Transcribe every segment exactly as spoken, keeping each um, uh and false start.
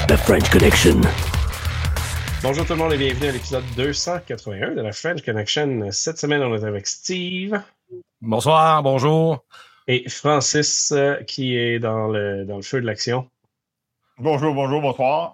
The French Connection. Bonjour tout le monde et bienvenue à l'épisode deux cent quatre-vingt-un de la French Connection. Cette semaine, on est avec Steve. Bonsoir, bonjour. Et Francis euh, qui est dans le, dans le feu de l'action. Bonjour, bonjour, bonsoir.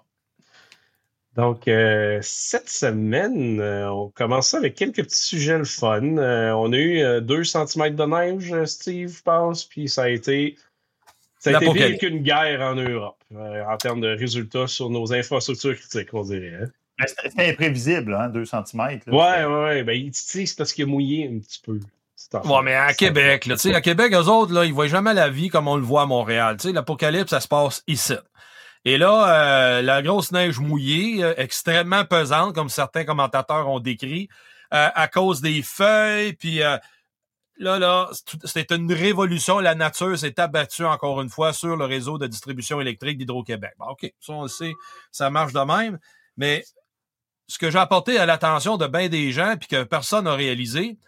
Donc, euh, cette semaine, euh, on commence avec quelques petits sujets le fun. Euh, on a eu euh, deux centimètres de neige, Steve, je pense, puis ça a été, ça a été pire qu'une guerre en Europe, euh, en termes de résultats sur nos infrastructures critiques, on dirait. Hein? Ben, c'était imprévisible, hein, deux centimètres. Là, ouais, ouais, ouais. Ben, c'est parce qu'il a mouillé un petit peu. Ouais, mais à Québec, là, tu sais, à Québec, eux autres, là, ils voient jamais la vie comme on le voit à Montréal. Tu sais, l'apocalypse, ça se passe ici. Et là, euh, la grosse neige mouillée, euh, extrêmement pesante, comme certains commentateurs ont décrit, euh, à cause des feuilles, puis euh, là, là, c'est une révolution. La nature s'est abattue encore une fois sur le réseau de distribution électrique d'Hydro-Québec. Bon, OK, ça, on le sait, ça marche de même, mais ce que j'ai apporté à l'attention de bien des gens, puis que personne n'a réalisé,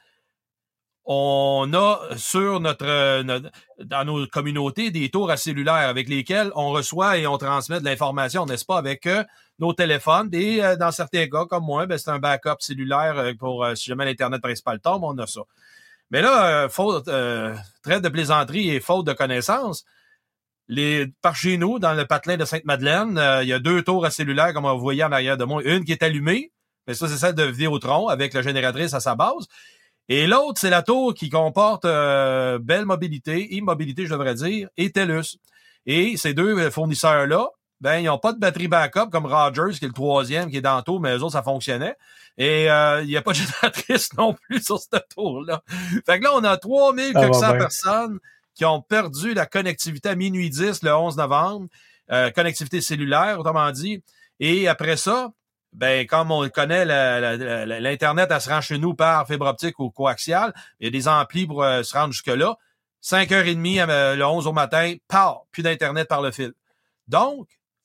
on a sur notre, notre dans nos communautés des tours à cellulaire avec lesquels on reçoit et on transmet de l'information, n'est-ce pas, avec euh, nos téléphones. Et euh, dans certains cas, comme moi, ben, c'est un backup cellulaire pour euh, si jamais l'Internet principal tombe, on a ça. Mais là, euh, faute, euh, traite de plaisanterie et faute de connaissance, les, par chez nous, dans le patelin de Sainte-Madeleine, euh, il y a deux tours à cellulaire, comme vous voyez en arrière de moi. Une qui est allumée, mais ça, c'est celle de Vidéotron avec la génératrice à sa base. Et l'autre, c'est la tour qui comporte euh, Bell Mobilité, e-mobilité, je devrais dire, et TELUS. Et ces deux fournisseurs-là, ben, ils n'ont pas de batterie backup comme Rogers, qui est le troisième, qui est dans la tour, mais eux autres, ça fonctionnait. Et euh, il n'y a pas de génératrice non plus sur cette tour-là. Fait que là, on a trois mille quatre cents personnes qui ont perdu la connectivité à minuit dix le onze novembre, euh, connectivité cellulaire, autrement dit. Et après ça, ben, comme on le connaît, la, la, la, l'Internet, elle se rend chez nous par fibre optique ou coaxiale. Il y a des amplis pour euh, se rendre jusque-là. cinq heures trente euh, le onze au matin, paf, plus d'Internet par le fil. Donc,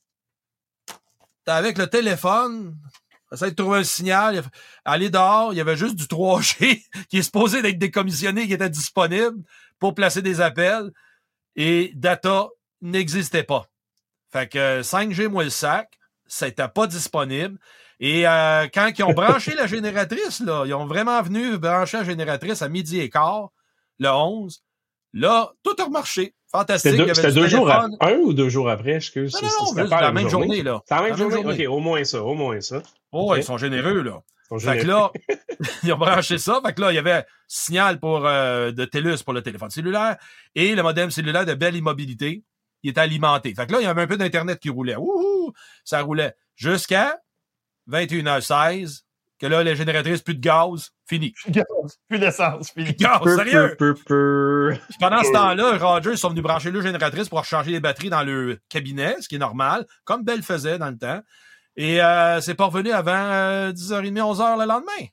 avec le téléphone, essayer de trouver un signal, aller dehors, il y avait juste du trois G qui est supposé d'être décommissionné, qui était disponible pour placer des appels. Et data n'existait pas. Fait que cinq G moins le sac, ça n'était pas disponible. Et euh, quand ils ont branché la génératrice, là, ils ont vraiment venu brancher la génératrice à midi et quart, le onze. Là, tout a remarché. Fantastique. C'était deux, c'était deux jours après, un ou deux jours après, excuse. Non, non, non, c'était pas la même journée, là. C'est la même journée? journée. OK, au moins ça, au moins ça. Oh, okay. Ils sont généreux, là. Ils sont généreux. Fait que là, ils ont branché ça. Fait que là, il y avait signal pour euh, de TELUS pour le téléphone cellulaire et le modem cellulaire de Bell e-mobilité. Il était alimenté. Fait que là, il y avait un peu d'Internet qui roulait. Wouhou! Ça roulait jusqu'à vingt et une heures seize, que là, les génératrices, plus de gaz, fini. Plus d'essence, fini. Plus de gaz, peu, sérieux! Peu, peu, peu. Pendant ce temps-là, Rogers sont venus brancher le génératrice pour changer les batteries dans le cabinet, ce qui est normal, comme Bell faisait dans le temps. Et euh, c'est pas revenu avant euh, dix heures trente, onze heures le lendemain.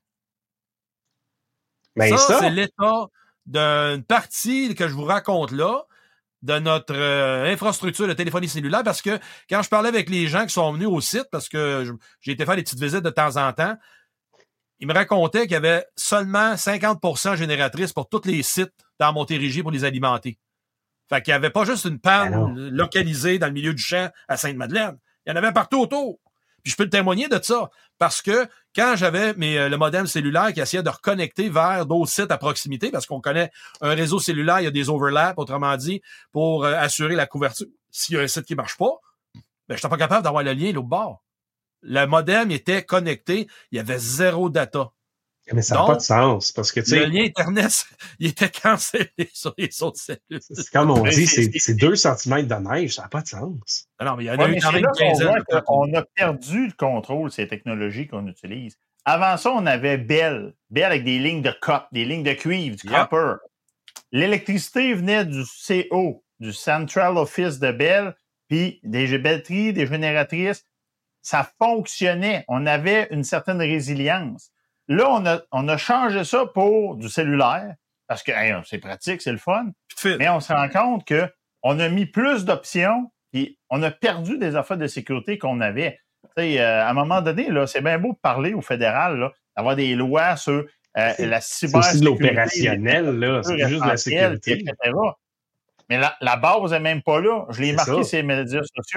Mais ça, ça, c'est l'état d'une partie que je vous raconte là, de notre euh, infrastructure de téléphonie cellulaire, parce que quand je parlais avec les gens qui sont venus au site, parce que je, j'ai été faire des petites visites de temps en temps, ils me racontaient qu'il y avait seulement cinquante pour cent génératrices pour tous les sites dans Montérégie pour les alimenter. Fait qu'il n'y avait pas juste une panne localisée dans le milieu du champ à Sainte-Madeleine. Il y en avait partout autour. Puis je peux le témoigner de ça, parce que quand j'avais mes, le modem cellulaire qui essayait de reconnecter vers d'autres sites à proximité, parce qu'on connaît un réseau cellulaire, il y a des overlaps, autrement dit, pour euh, assurer la couverture. S'il y a un site qui marche pas, ben je n'étais pas capable d'avoir le lien l'autre bord. Le modem était connecté, il y avait zéro data. Mais ça n'a pas de sens, parce que, tu sais... Le lien Internet, il était cancellé sur les autres cellules. C'est comme on dit, c'est, c'est deux centimètres de neige, ça n'a pas de sens. Non, mais il y en ouais, a eu quand même une quinzaine. On a perdu le contrôle de ces technologies qu'on utilise. Avant ça, on avait Bell. Bell avec des lignes de copper, des lignes de cuivre, du yep. copper. L'électricité venait du C O, du Central Office de Bell, puis des batteries, des génératrices. Ça fonctionnait. On avait une certaine résilience. Là, on a, on a changé ça pour du cellulaire, parce que hey, c'est pratique, c'est le fun. Mais on se rend compte qu'on a mis plus d'options et on a perdu des affaires de sécurité qu'on avait. Tu sais, euh, à un moment donné, là, c'est bien beau de parler au fédéral, là, d'avoir des lois sur euh, la cybersécurité. C'est aussi de l'opérationnel, là. C'est juste de la sécurité. et cetera. Mais la, la base n'est même pas là. Je l'ai c'est marqué ça. Sur les médias sociaux.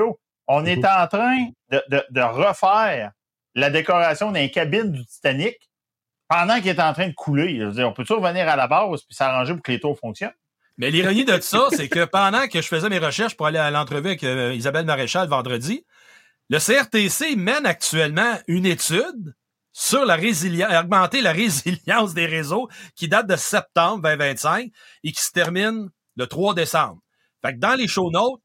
On mm-hmm. est en train de, de, de refaire la décoration d'un cabine du Titanic pendant qu'il est en train de couler. Je veux dire, on peut-tu revenir à la base puis s'arranger pour que les tours fonctionnent? Mais l'ironie de ça, c'est que pendant que je faisais mes recherches pour aller à l'entrevue avec euh, Isabelle Maréchal vendredi, le C R T C mène actuellement une étude sur la résilience, augmenter la résilience des réseaux qui date de septembre vingt vingt-cinq et qui se termine le trois décembre. Fait que dans les show notes,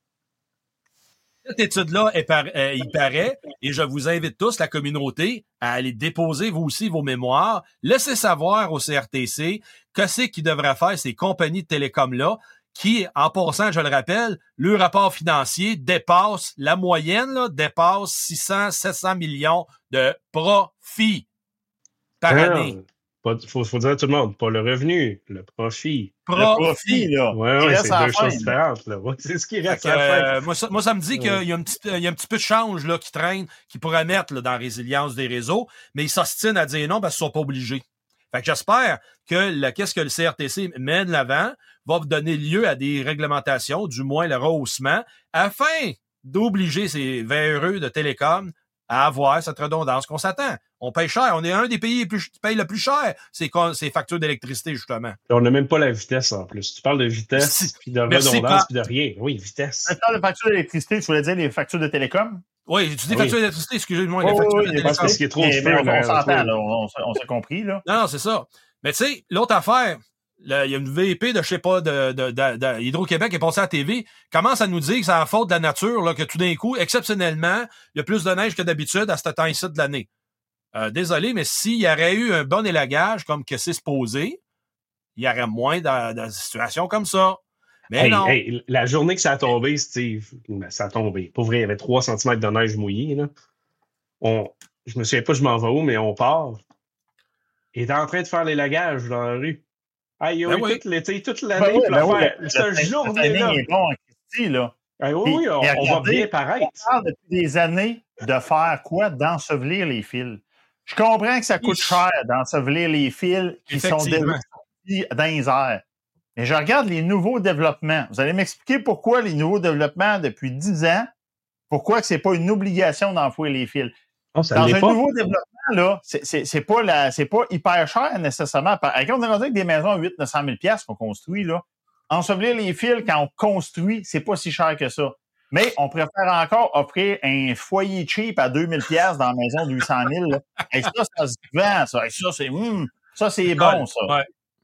cette étude-là, elle par, euh, il paraît, et je vous invite tous, la communauté, à aller déposer vous aussi vos mémoires. Laissez savoir au C R T C que c'est qu'ils devraient faire ces compagnies de télécom-là qui, en passant, je le rappelle, le rapport financier dépasse, la moyenne, là, dépasse six cents, sept cents millions de profit par ah, année. Il faut, faut dire à tout le monde, pas le revenu, le profit. Profit, le profit là. Oui, oui, c'est deux choses différentes. Là. Ouais, c'est ce qui reste à euh, faire. Moi ça, moi, ça me dit qu'il y a, un petit, il y a un petit peu de change là, qui traîne, qui pourrait mettre là, dans la résilience des réseaux, mais ils s'ostinent à dire non parce qu'ils ne sont pas obligés. Fait que j'espère que le, qu'est-ce que le C R T C met de l'avant va donner lieu à des réglementations, du moins le rehaussement, afin d'obliger ces véreux de télécom à avoir cette redondance qu'on s'attend. On paye cher. On est un des pays plus, qui paye le plus cher ces, ces factures d'électricité, justement. On n'a même pas la vitesse, en plus. Tu parles de vitesse, puis de Merci, redondance, pas... puis de rien. Oui, vitesse. Tu parles de factures d'électricité, tu voulais dire les factures de télécom? Oui, tu dis oui. factures d'électricité, excusez-moi. Oh, les factures oui, de télécom. Parce qu'il y a trop de feu. On, on s'entend, là. On, on s'est compris, là. Non, non, c'est ça. Mais tu sais, l'autre affaire, là, il y a une V P de, je sais pas, de, de, de, de Hydro-Québec qui est passée à la T V, commence à nous dire que c'est la faute de la nature, là, que tout d'un coup, exceptionnellement, il y a plus de neige que d'habitude à ce temps-ci de l'année. Euh, désolé, mais s'il y aurait eu un bon élagage comme que c'est supposé, il y aurait moins de, de situations comme ça. Mais hey, non. Hey, la journée que ça a tombé, Steve, ça a tombé. Pour vrai, il y avait trois centimètres de neige mouillée. Là. On, je me souviens pas, je m'en vais où, mais on part. Il est en train de faire l'élagage dans la rue. Ah, il y a eu tout l'été, toute l'année pour le faire. Cette journée-là. est bon en Christie, là. Ah, oui, oui, on, on va bien paraître. On parle depuis des années de faire quoi? D'ensevelir les fils. Je comprends que ça coûte cher d'ensevelir les fils qui sont déjà sortis dans les airs. Mais je regarde les nouveaux développements. Vous allez m'expliquer pourquoi les nouveaux développements depuis dix ans, pourquoi ce n'est pas une obligation d'enfouir les fils. Oh, ça dans un pas. nouveau développement, là, c'est, c'est, c'est, pas la, c'est pas hyper cher nécessairement. Quand on est rendu avec des maisons à huit cents à neuf cent mille dollars qu'on construit, là, ensevelir les fils quand on construit, c'est pas si cher que ça. Mais on préfère encore offrir un foyer cheap à deux mille dollars dans la maison de huit cent mille. Et ça, ça se vend, ça. Et ça, c'est, mm, ça, c'est bon, ça. Ouais.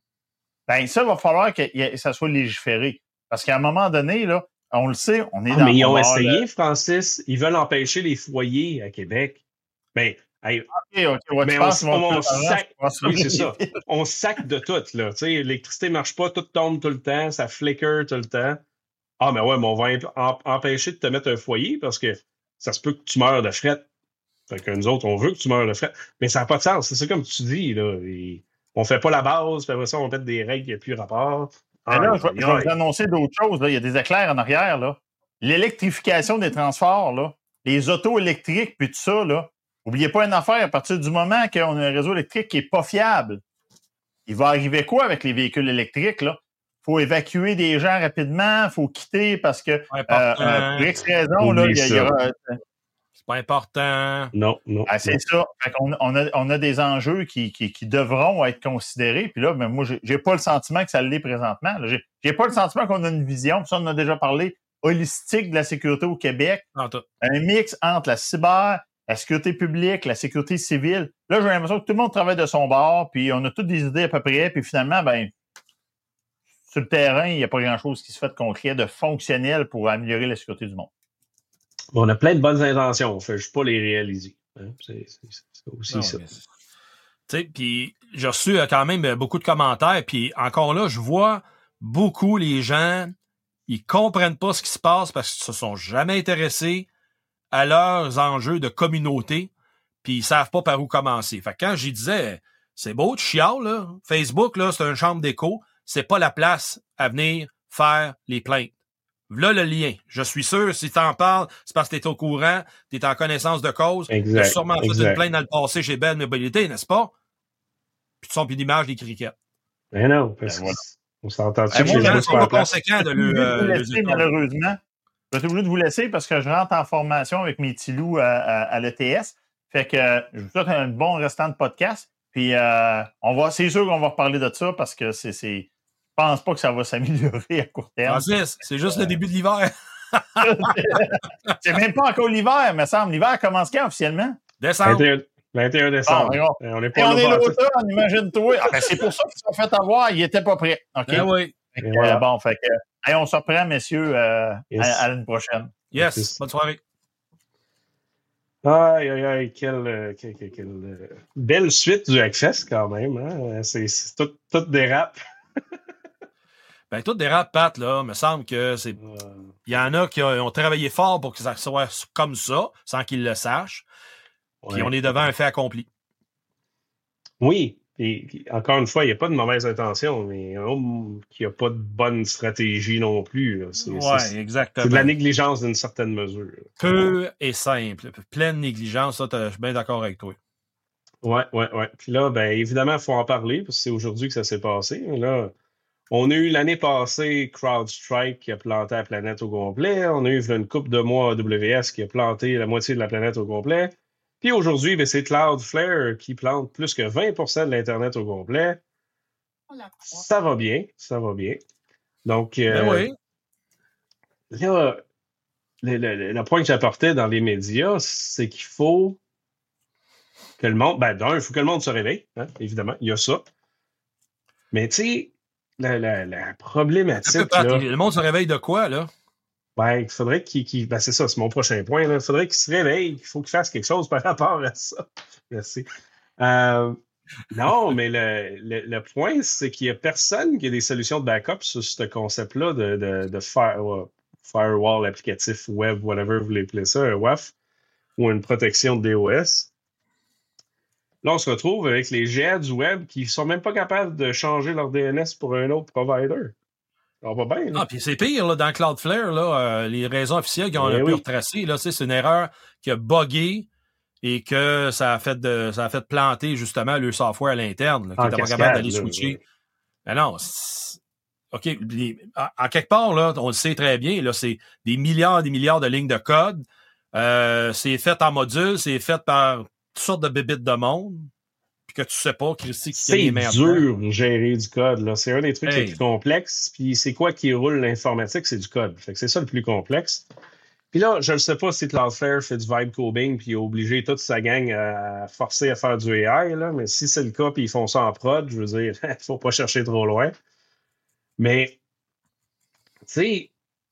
Ben, ça, il va falloir que ça soit légiféré. Parce qu'à un moment donné, là, on le sait, on est ah, dans... Mais ils ont essayé, le... Francis. Ils veulent empêcher les foyers à Québec. Mais, hey, OK, OK. Ouais, mais on, on, on sac... Oui, c'est ça. On sac de tout, là. Tu sais, l'électricité ne marche pas, tout tombe tout le temps, ça flicker tout le temps. Ah, mais ouais, mais on va en, empêcher de te mettre un foyer parce que ça se peut que tu meurs de fret. Fait que nous autres, on veut que tu meurs de fret. Mais ça n'a pas de sens. C'est ça comme tu dis, là. Et on fait pas la base, puis après ça, on met des règles qui n'ont plus rapport. Ah, là, je, je vais vous annoncer d'autres choses. Là. Il y a des éclairs en arrière. Là. L'électrification des transports, là. Les autos électriques, puis tout ça, là. N'oubliez pas une affaire, à partir du moment qu'on a un réseau électrique qui n'est pas fiable, il va arriver quoi avec les véhicules électriques, là? Il faut évacuer des gens rapidement, il faut quitter parce que, euh, euh, pour X raison, là, il y, y aura... C'est pas important. Non, non. Ah, c'est non. Ça. Fait qu'on, on, a, on a des enjeux qui, qui, qui devront être considérés. Puis là, ben, moi, j'ai, j'ai pas le sentiment que ça l'est présentement. Là, j'ai, j'ai pas le sentiment qu'on a une vision, puis ça, on en a déjà parlé, holistique de la sécurité au Québec. Un mix entre la cyber, la sécurité publique, la sécurité civile. Là, j'ai l'impression que tout le monde travaille de son bord, puis on a toutes des idées à peu près, puis finalement, ben sur le terrain, il n'y a pas grand-chose qui se fait de concret, de fonctionnel pour améliorer la sécurité du monde. On a plein de bonnes intentions, on ne fait juste pas les réaliser. Hein? C'est, c'est, c'est aussi non, ça. Tu sais, puis j'ai reçu quand même beaucoup de commentaires, puis encore là, je vois beaucoup les gens, ils comprennent pas ce qui se passe parce qu'ils se sont jamais intéressés à leurs enjeux de communauté, puis ils savent pas par où commencer. Fait que quand j'y disais, c'est beau, tu chiales, là, Facebook, là, c'est une chambre d'écho, c'est pas la place à venir faire les plaintes. Là, le lien. Je suis sûr, si tu en parles, c'est parce que tu es au courant, tu es en connaissance de cause. Tu as sûrement fait une plainte dans le passé chez Bell Mobilité, n'est-ce pas? Puis tu sens plus d'image des criquettes. Mais non, parce ben, voilà. On s'entend dessus. Les gens sont pas conséquents de le. Euh, malheureusement, Je vais être obligé de vous laisser parce que je rentre en formation avec mes petits loups à, à, à l'E T S. Fait que euh, je vous souhaite un bon restant de podcast. Puis euh, on va, c'est sûr qu'on va reparler de ça parce que c'est, c'est, je pense pas que ça va s'améliorer à court terme. Francis, c'est juste euh... le début de l'hiver. C'est même pas encore l'hiver, me semble. L'hiver commence quand officiellement? Décembre. vingt et un décembre. Bon, on est pas Et on est l'automne, imagine-toi. Ah, ben, c'est pour ça qu'ils se sont fait avoir. Ils n'étaient pas prêts. OK? Ben oui. Fait que, voilà. euh, bon, fait que, hey, on se reprend, messieurs, euh, yes. à, à l'année prochaine. Yes. yes. Bonne soirée. Aïe, aïe, aïe, quelle, euh, quelle, quelle, quelle euh, belle suite du Hackfest quand même. Hein? C'est, c'est tout, tout dérape. Ben, tout dérape, Pat, là. Il me semble que c'est. Il y en a qui ont travaillé fort pour que ça soit comme ça, sans qu'ils le sachent. Puis ouais. On est devant un fait accompli. Oui. Et encore une fois, il n'y a pas de mauvaise intention, mais un homme qui n'a pas de bonne stratégie non plus. C'est, ouais, c'est, exactement. C'est de la négligence d'une certaine mesure. Peu et simple. Pleine négligence, ça, je suis bien d'accord avec toi. Oui, oui, oui. Puis là, ben évidemment, il faut en parler, parce que c'est aujourd'hui que ça s'est passé. Là, on a eu l'année passée CrowdStrike qui a planté la planète au complet. On a eu une couple de mois A W S qui a planté la moitié de la planète au complet. Puis aujourd'hui, ben, c'est Cloudflare qui plante plus que vingt pour cent de l'Internet au complet. Ça va bien, ça va bien. Donc, euh, ben oui. là, le, le, le point que j'apportais dans les médias, c'est qu'il faut que le monde... Ben, d'un, il faut que le monde se réveille, hein, évidemment, il y a ça. Mais tu sais, la, la, la problématique... Pas, là, le monde se réveille de quoi, là? Ben, il faudrait qu'il... qu'il ben, c'est ça, c'est mon prochain point. Là. Il faudrait qu'il se réveille. Il faut qu'il fasse quelque chose par rapport à ça. Merci. Euh, non, mais le, le, le point, c'est qu'il n'y a personne qui a des solutions de backup sur ce concept-là de, de, de fire, uh, firewall applicatif web, whatever vous voulez appeler ça, un W A F, ou une protection de DOS. Là, on se retrouve avec les géants du web qui ne sont même pas capables de changer leur D N S pour un autre provider. On va bien, là. Ah, puis c'est pire, là, dans Cloudflare, là, euh, les raisons officielles qui ont Mais un oui. peu retracé, là, c'est une erreur qui a buggé et que ça a fait de, ça a fait planter, justement, le software à l'interne, là, qui n'était pas capable d'aller switcher. Mais non, c'est... OK, les... en, en quelque part, là, on le sait très bien, là, c'est des milliards et des milliards de lignes de code. Euh, c'est fait en module, c'est fait par toutes sortes de bébites de monde. Que tu sais pas, Christy, qui c'est dur de gérer du code. Là. C'est un des trucs hey. les plus complexes. Puis c'est quoi qui roule l'informatique? C'est du code. Fait que c'est ça le plus complexe. Puis là, je ne sais pas si Cloudflare fait du vibe coding puis il a obligé toute sa gang à forcer à faire du A I, là. Mais si c'est le cas puis ils font ça en prod, je veux dire, il ne faut pas chercher trop loin. Mais, tu sais,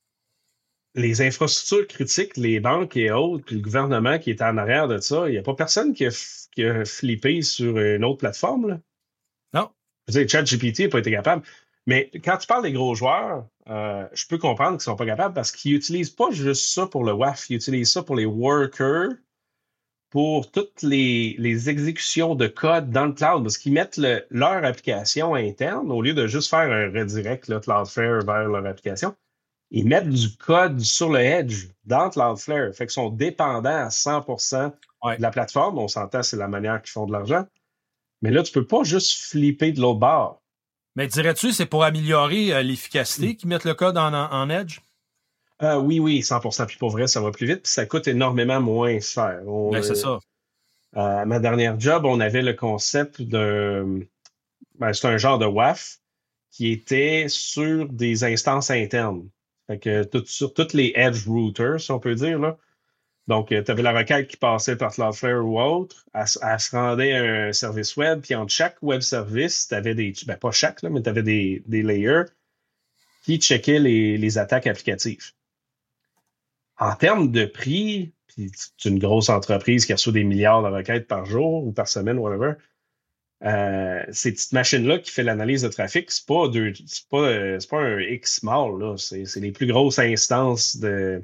les infrastructures critiques, les banques et autres, puis le gouvernement qui est en arrière de ça, il n'y a pas personne qui a, f- qui a flippé sur une autre plateforme. Là. Non. Je veux dire, ChatGPT n'a pas été capable. Mais quand tu parles des gros joueurs, euh, je peux comprendre qu'ils ne sont pas capables parce qu'ils n'utilisent pas juste ça pour le W A F, ils utilisent ça pour les workers, pour toutes les, les exécutions de code dans le cloud, parce qu'ils mettent le, leur application interne, au lieu de juste faire un redirect, là, Cloudflare vers leur application. Ils mettent du code sur le edge dans Cloudflare. Fait qu'ils sont dépendants à cent pour cent ouais. de la plateforme. On s'entend, c'est la manière qu'ils font de l'argent. Mais là, tu peux pas juste flipper de l'autre bord. Mais dirais-tu c'est pour améliorer euh, l'efficacité qu'ils mettent le code en, en, en edge? Euh, oui, oui, cent pour cent. Puis pour vrai, ça va plus vite. Puis ça coûte énormément moins cher. On, ben, c'est ça. Euh, à ma dernière job, on avait le concept d'un... Ben, c'est un genre de W A F qui était sur des instances internes. Fait que tout, sur toutes les edge routers, si on peut dire, là. Donc, tu avais la requête qui passait par Cloudflare ou autre, elle, elle se rendait à un service web, puis entre chaque web service, tu avais des, ben pas chaque, là, mais tu avais des, des layers qui checkaient les, les attaques applicatives. En termes de prix, puis c'est une grosse entreprise qui reçoit des milliards de requêtes par jour ou par semaine, whatever, Euh, ces petites machines-là qui fait l'analyse de trafic, c'est pas deux, c'est pas, euh, c'est pas un X small, là. C'est, c'est les plus grosses instances de,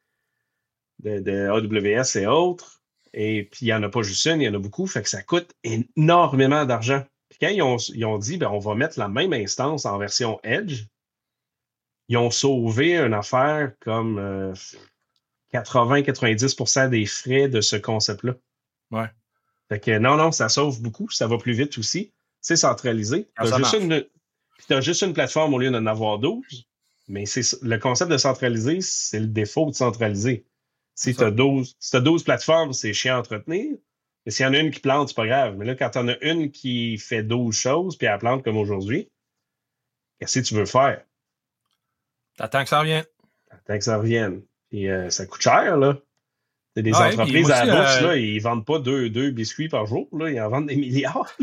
de, de A W S et autres. Et puis, il n'y en a pas juste une, il y en a beaucoup. Fait que ça coûte énormément d'argent. Puis quand ils ont, ils ont dit, ben, on va mettre la même instance en version Edge, ils ont sauvé une affaire comme euh, quatre-vingts à quatre-vingt-dix pour cent des frais de ce concept-là. Ouais. Fait que non, non, ça sauve beaucoup, ça va plus vite aussi. C'est centralisé. Tu as juste, juste une plateforme au lieu d'en avoir douze. Mais c'est le concept de centraliser, c'est le défaut de centraliser. Si tu as douze, si t'as douze plateformes, c'est chiant à entretenir. Mais s'il y en a une qui plante, c'est pas grave. Mais là, quand tu en as une qui fait douze choses, puis elle plante comme aujourd'hui, qu'est-ce que tu veux faire? T'attends que ça revienne. T'attends que ça revienne. Puis euh, ça coûte cher, là. C'est des ouais, entreprises aussi, à la bourse, euh... là, ils vendent pas deux, deux biscuits par jour, là. Ils en vendent des milliards.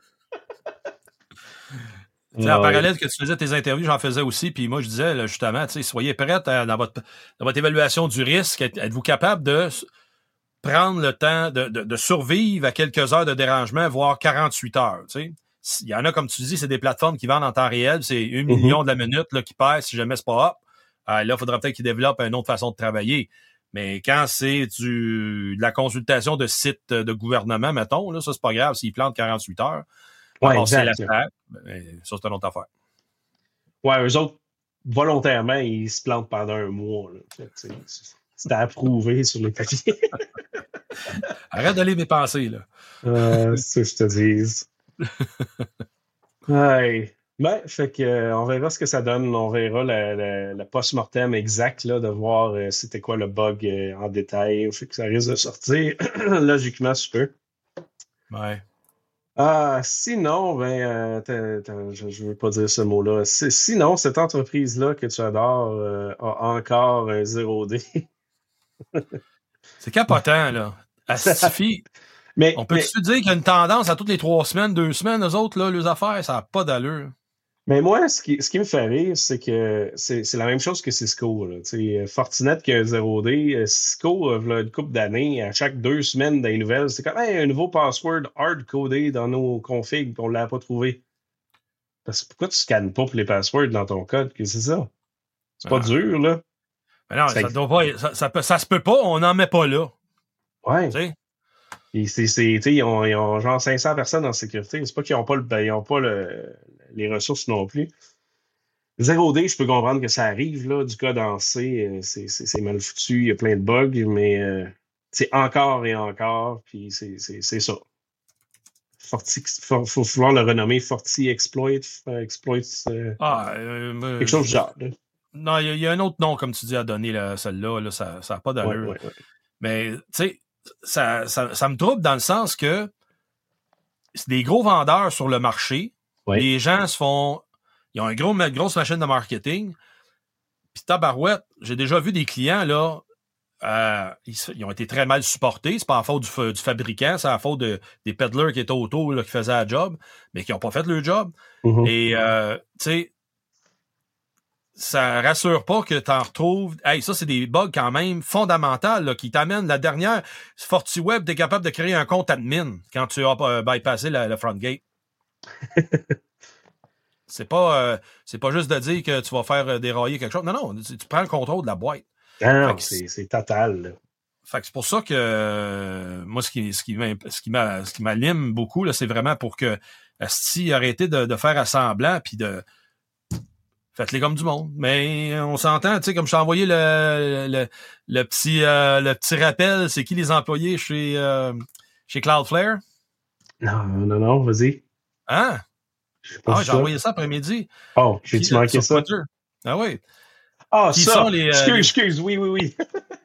Tu sais, en parallèle que tu faisais tes interviews, j'en faisais aussi, puis moi, je disais, là, justement, tu sais, soyez prêts dans votre, dans votre évaluation du risque. Êtes-vous capable de prendre le temps de, de, de survivre à quelques heures de dérangement, voire quarante-huit heures, tu sais? Il y en a, comme tu dis, c'est des plateformes qui vendent en temps réel, c'est un mm-hmm. million de la minute là, qui perd si jamais c'est pas up. Euh, là, il faudra peut-être qu'ils développent une autre façon de travailler. Mais quand c'est du de la consultation de sites de gouvernement, mettons, là, ça, c'est pas grave s'ils plantent quarante-huit heures. Ouais, alors, exact. c'est la frappe. Ça, c'est une autre affaire. Ouais, eux autres, volontairement, ils se plantent pendant un mois. Là. C'était approuvé sur les papiers. Arrête de lire mes pensées, là. Euh, c'est ce que je te dise. Ouais. Ben, fait que, euh, on verra ce que ça donne. On verra la, la, la post-mortem exact, là, de voir euh, c'était quoi le bug euh, en détail. Fait que ça risque de sortir logiquement sous peu. Ouais. Ah, sinon, ben, euh, t'as, t'as, je ne veux pas dire ce mot-là. C'est, sinon, cette entreprise-là que tu adores euh, a encore un zéro D. C'est capotant, là. Astifie. mais, On peut-tu dire qu'il y a une tendance à toutes les trois semaines, deux semaines, eux autres, là, les affaires, ça n'a pas d'allure. Mais moi, ce qui, ce qui me fait rire, c'est que c'est, c'est la même chose que Cisco. Là. Fortinet qui a un zéro D, Cisco, là, une couple d'années, à chaque deux semaines des nouvelles, c'est comme hey, un nouveau password hard-codé dans nos configs, puis on ne l'a pas trouvé. Parce que pourquoi tu ne scannes pas pour les passwords dans ton code? Que c'est ça? C'est pas ah. dur, là. Mais non, ça, ça, doit pas, ça, ça, peut, ça se peut pas, on n'en met pas là. Ouais. T'sais? Et c'est, c'est, ils, ont, ils ont genre cinq cents personnes en sécurité. C'est pas qu'ils n'ont pas, le, ben, ils ont pas le, les ressources non plus. zéro D, je peux comprendre que ça arrive, là, du code en C, c'est, c'est, c'est mal foutu, il y a plein de bugs, mais euh, c'est encore et encore, puis c'est, c'est, c'est ça. Forti, faut, faut vouloir le renommer Forti Exploit, Exploit euh, ah, euh, quelque chose de genre. Là. Non, il y, y a un autre nom, comme tu dis, à donner, là, celle-là, là, ça n'a pas d'allure. Ouais, ouais, ouais. Mais, tu sais, ça, ça, ça me trouble dans le sens que c'est des gros vendeurs sur le marché. Ouais. Les gens se font... Ils ont une gros, grosse machine de marketing. Puis tabarouette, j'ai déjà vu des clients, là, euh, ils, ils ont été très mal supportés. C'est pas la faute du, du fabricant, c'est la faute de, des peddlers qui étaient autour, là, qui faisaient la job, mais qui n'ont pas fait le job. Mm-hmm. Et, euh, tu sais, ça rassure pas que tu en retrouves. Hey, ça, c'est des bugs quand même fondamentaux là, qui t'amènent. La dernière, FortiWeb, tu es capable de créer un compte admin quand tu as euh, bypassé la, le front gate. c'est pas euh, c'est pas juste de dire que tu vas faire euh, dérailler quelque chose. Non, non, tu, tu prends le contrôle de la boîte. Non, non c'est, c'est total. Là. Fait que c'est pour ça que euh, moi, ce qui, ce qui, ce qui, m'a, ce qui m'alime beaucoup, là, c'est vraiment pour que Asti arrêter de, de faire assemblant puis de faites-les comme du monde. Mais on s'entend, tu sais, comme je t'ai envoyé le, le, le, petit, euh, le petit rappel, c'est qui les employés chez, euh, chez Cloudflare? Non, non, non, vas-y. Hein? Ah, j'ai ça. envoyé ça après-midi. Oh, j'ai-tu manqué ça? Twitter. Ah oui. Ah, qui ça! Sont les, excuse, euh, excuse, oui, oui, oui.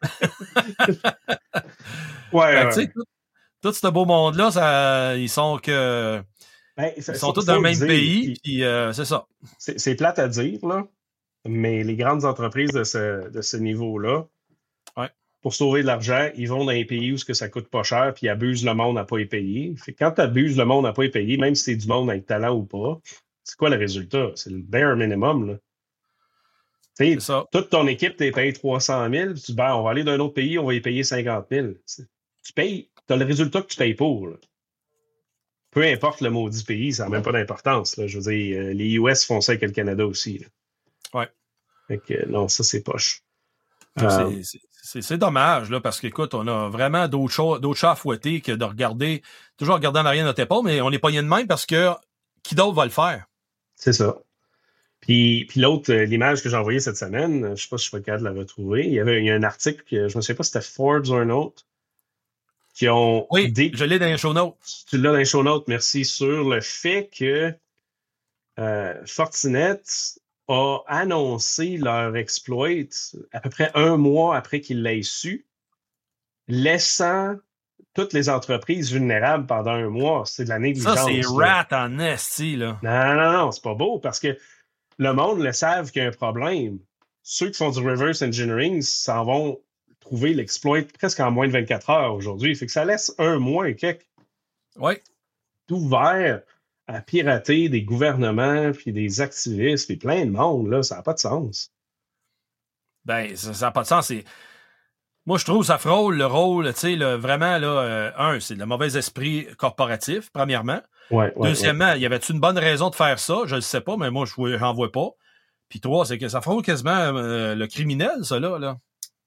ouais, ben, ouais. Tu sais, tout, tout ce beau monde-là, ça, ils sont que... Ben, ça, ils sont tous dans le même dire, pays, puis euh, c'est ça. C'est, c'est plate à dire, là, mais les grandes entreprises de ce, de ce niveau-là, ouais. pour sauver de l'argent, ils vont dans les pays où ce que ça coûte pas cher, puis ils abusent le monde à pas y payer. Fait que quand tu abuses le monde à pas y payer, même si c'est du monde avec talent ou pas, c'est quoi le résultat? C'est le bare minimum, là. Tu sais, toute ton équipe, t'es payé trois cent mille, puis tu dis, ben, on va aller d'un autre pays, on va y payer cinquante mille. Tu payes, tu as le résultat que tu payes pour, là. Peu importe le maudit pays, ça n'a même pas d'importance. Là. Je veux dire, euh, les U S font ça avec le Canada aussi. Là. Ouais. Fait que non, ça, c'est poche. Euh... C'est, c'est, c'est, c'est dommage, là, parce qu'écoute, on a vraiment d'autres chats, d'autres chats à fouetter que de regarder, toujours regarder en arrière de notre épaule, mais on n'est pas rien de même parce que qui d'autre va le faire? C'est ça. Puis, puis l'autre, euh, l'image que j'ai envoyée cette semaine, je ne sais pas si je suis capable de la retrouver, il y avait il y a un article, que, je ne sais pas si c'était Forbes ou un autre, qui ont... Oui, dé... je l'ai dans les show notes. Tu l'as dans les show notes, merci, sur le fait que euh, Fortinet a annoncé leur exploit à peu près un mois après qu'ils l'aient su, laissant toutes les entreprises vulnérables pendant un mois. C'est de la négligence. Ça, c'est là. rat en esti, là. Non, non, non, c'est pas beau parce que le monde le savent qu'il y a un problème. Ceux qui font du reverse engineering s'en vont trouver l'exploit presque en moins de vingt-quatre heures aujourd'hui. Fait que ça laisse un mois et quelques Oui. ouvert à pirater des gouvernements, puis des activistes, puis plein de monde. Là, ça n'a pas de sens. Ben, ça n'a pas de sens. C'est... Moi, je trouve que ça frôle le rôle, tu sais, vraiment, là, euh, un, c'est le mauvais esprit corporatif, premièrement. Ouais, ouais, Deuxièmement, ouais. y avait-tu une bonne raison de faire ça? Je ne sais pas, mais moi, je n'en vois pas. Puis trois, c'est que ça frôle quasiment euh, le criminel, ça, là. là.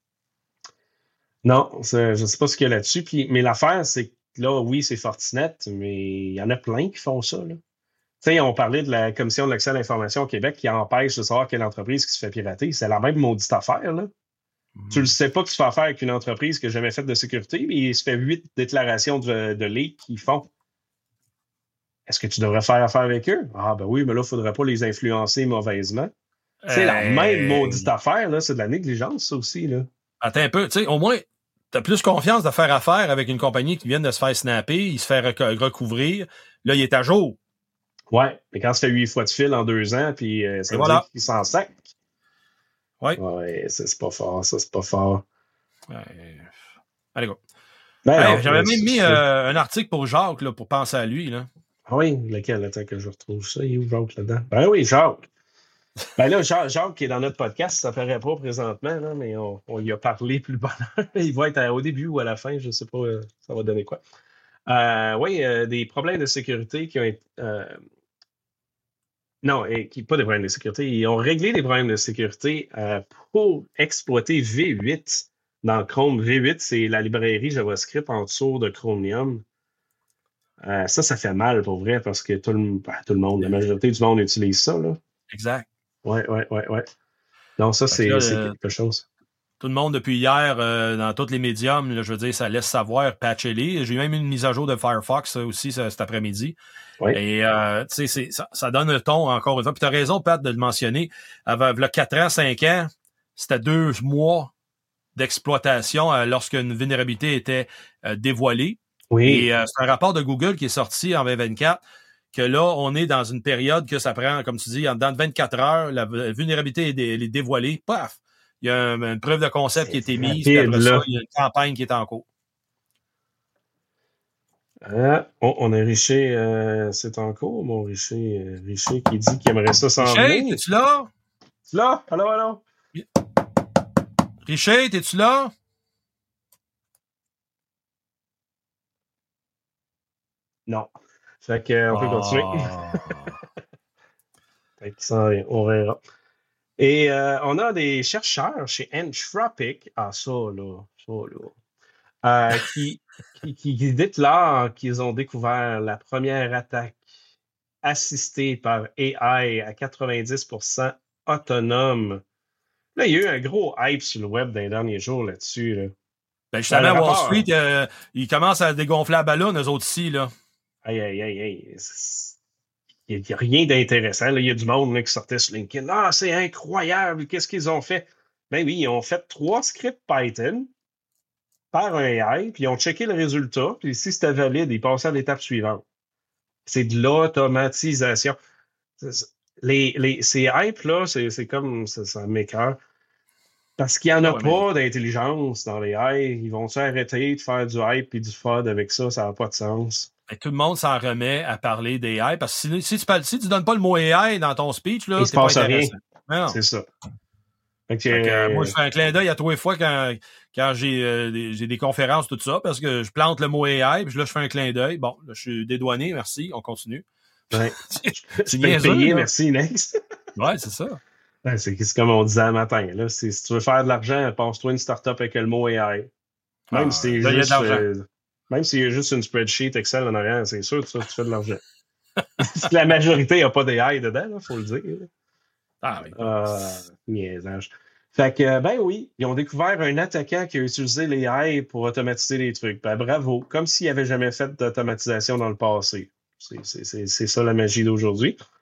Non, je ne sais pas ce qu'il y a là-dessus. Puis, mais l'affaire, c'est que là, oui, c'est Fortinet, mais il y en a plein qui font ça. Tu sais, on parlait de la Commission de l'accès à l'information au Québec qui empêche de savoir quelle entreprise qui se fait pirater. C'est la même maudite affaire, là. Mm. Tu ne sais pas que tu fais affaire avec une entreprise qui n'a jamais fait de sécurité, mais il se fait huit déclarations de, de leaks qu'ils font. Est-ce que tu devrais faire affaire avec eux? Ah, ben oui, mais là, il ne faudrait pas les influencer mauvaisement. C'est euh... la même maudite affaire, là. C'est de la négligence, ça aussi, là. Attends un peu. Tu sais, au moins, tu as plus confiance de faire affaire avec une compagnie qui vient de se faire snapper, il se fait rec- recouvrir. Là, il est à jour. Ouais, mais quand ça fait huit fois de fil en deux ans, puis euh, ça veut voilà. dire qu'il s'en sac. Oui. Ouais, ça, c'est pas fort, ça, c'est pas fort. Ouais. Allez, go. Ben hey, non, j'avais c'est, même mis c'est... Euh, un article pour Jacques, là, pour penser à lui, là. Ah oui, lequel? Attends que je retrouve ça. Il est où Jacques là-dedans? Ben oui, Jacques. Ben là, Jacques, Jacques qui est dans notre podcast, ça ne paraît pas présentement, là, mais on, on y a parlé plus bonheur. Il va être à, au début ou à la fin, je ne sais pas, euh, ça va donner quoi. Euh, oui, euh, des problèmes de sécurité qui ont été... Euh, non, et qui, pas des problèmes de sécurité. Ils ont réglé des problèmes de sécurité euh, pour exploiter V huit dans Chrome. V huit, c'est la librairie JavaScript en dessous de Chromium. Euh, ça, ça fait mal pour vrai parce que tout le, ben, tout le monde, la majorité du monde utilise ça. Là. Exact. Oui, oui, oui, oui. Donc, ça, c'est, là, c'est euh, quelque chose. Tout le monde, depuis hier, euh, dans tous les médiums, là, je veux dire, ça laisse savoir, patchez-les. J'ai eu même une mise à jour de Firefox aussi ça, cet après-midi. Oui. Et euh, tu sais, ça, ça donne le ton encore une fois. Puis tu as raison, Pat, de le mentionner. Avant là, quatre ans, cinq ans, c'était deux mois d'exploitation euh, lorsqu'une vulnérabilité était euh, dévoilée. Oui. Et euh, c'est un rapport de Google qui est sorti en vingt vingt-quatre que là, on est dans une période que ça prend, comme tu dis, en dedans de vingt-quatre heures, la vulnérabilité est, dé- est dévoilée. Paf! Il y a un, une preuve de concept c'est qui a été mise, puis après ça, il y a une campagne qui est en cours. Ah, oh, on a Richer, euh, c'est en cours, mon Richer, euh, Richer qui dit qu'il aimerait ça s'en venir. Richer, t'es-tu là? Tu là? Allô, allô? Richer, t'es-tu là? Non. Fait qu'on euh, peut oh. continuer. Fait qu'il s'en vient, on verra. Et euh, on a des chercheurs chez Anthropic, ah ça là, ça là, euh, qui, qui, qui, qui déclarent qu'ils ont découvert la première attaque assistée par A I à quatre-vingt-dix pour cent autonome. Là, il y a eu un gros hype sur le web dans les derniers jours là-dessus. Là. Ben justement, Wall rapport, Street, euh, ils commencent à dégonfler la ballonne, eux autres ici, là. Aïe, aïe, aïe, aïe. Il n'y a rien d'intéressant. Là. Il y a du monde là, qui sortait sur LinkedIn. Ah, c'est incroyable, qu'est-ce qu'ils ont fait? Ben oui, ils ont fait trois scripts Python par un A I, puis ils ont checké le résultat, puis si c'était valide, ils passaient à l'étape suivante. C'est de l'automatisation. Les, les, ces hypes-là, c'est, c'est comme ça, ça m'écoeure. Parce qu'il n'y en a ouais, pas mais... d'intelligence dans les A I. Ils vont s'arrêter de faire du hype et du F U D avec ça, ça n'a pas de sens. Et tout le monde s'en remet à parler des A I, parce que si, si tu ne si tu donnes pas le mot A I dans ton speech, là, il se passe pas rien. C'est ça. Fait que, euh, moi, je fais un clin d'œil à tous les fois quand, quand j'ai, euh, des, j'ai des conférences, tout ça, parce que je plante le mot A I, puis là, je fais un clin d'œil. Bon, là, je suis dédouané, merci, on continue. Ouais. Tu peux payer, merci, next. Ouais, c'est ça. Ouais, c'est, c'est comme on disait un matin. Là. C'est, si tu veux faire de l'argent, passe-toi une start-up avec le mot A I. Même ah, si c'est juste... Euh, même s'il y a juste une spreadsheet Excel en arrière, c'est sûr que ça, tu fais de l'argent. La majorité n'a pas d'A I dedans, il faut le dire. Ah oui. Euh, niaisage. Fait que, ben oui, ils ont découvert un attaquant qui a utilisé les A I pour automatiser les trucs. Ben bravo, comme s'il n'avait jamais fait d'automatisation dans le passé. C'est, c'est, c'est, c'est ça la magie d'aujourd'hui.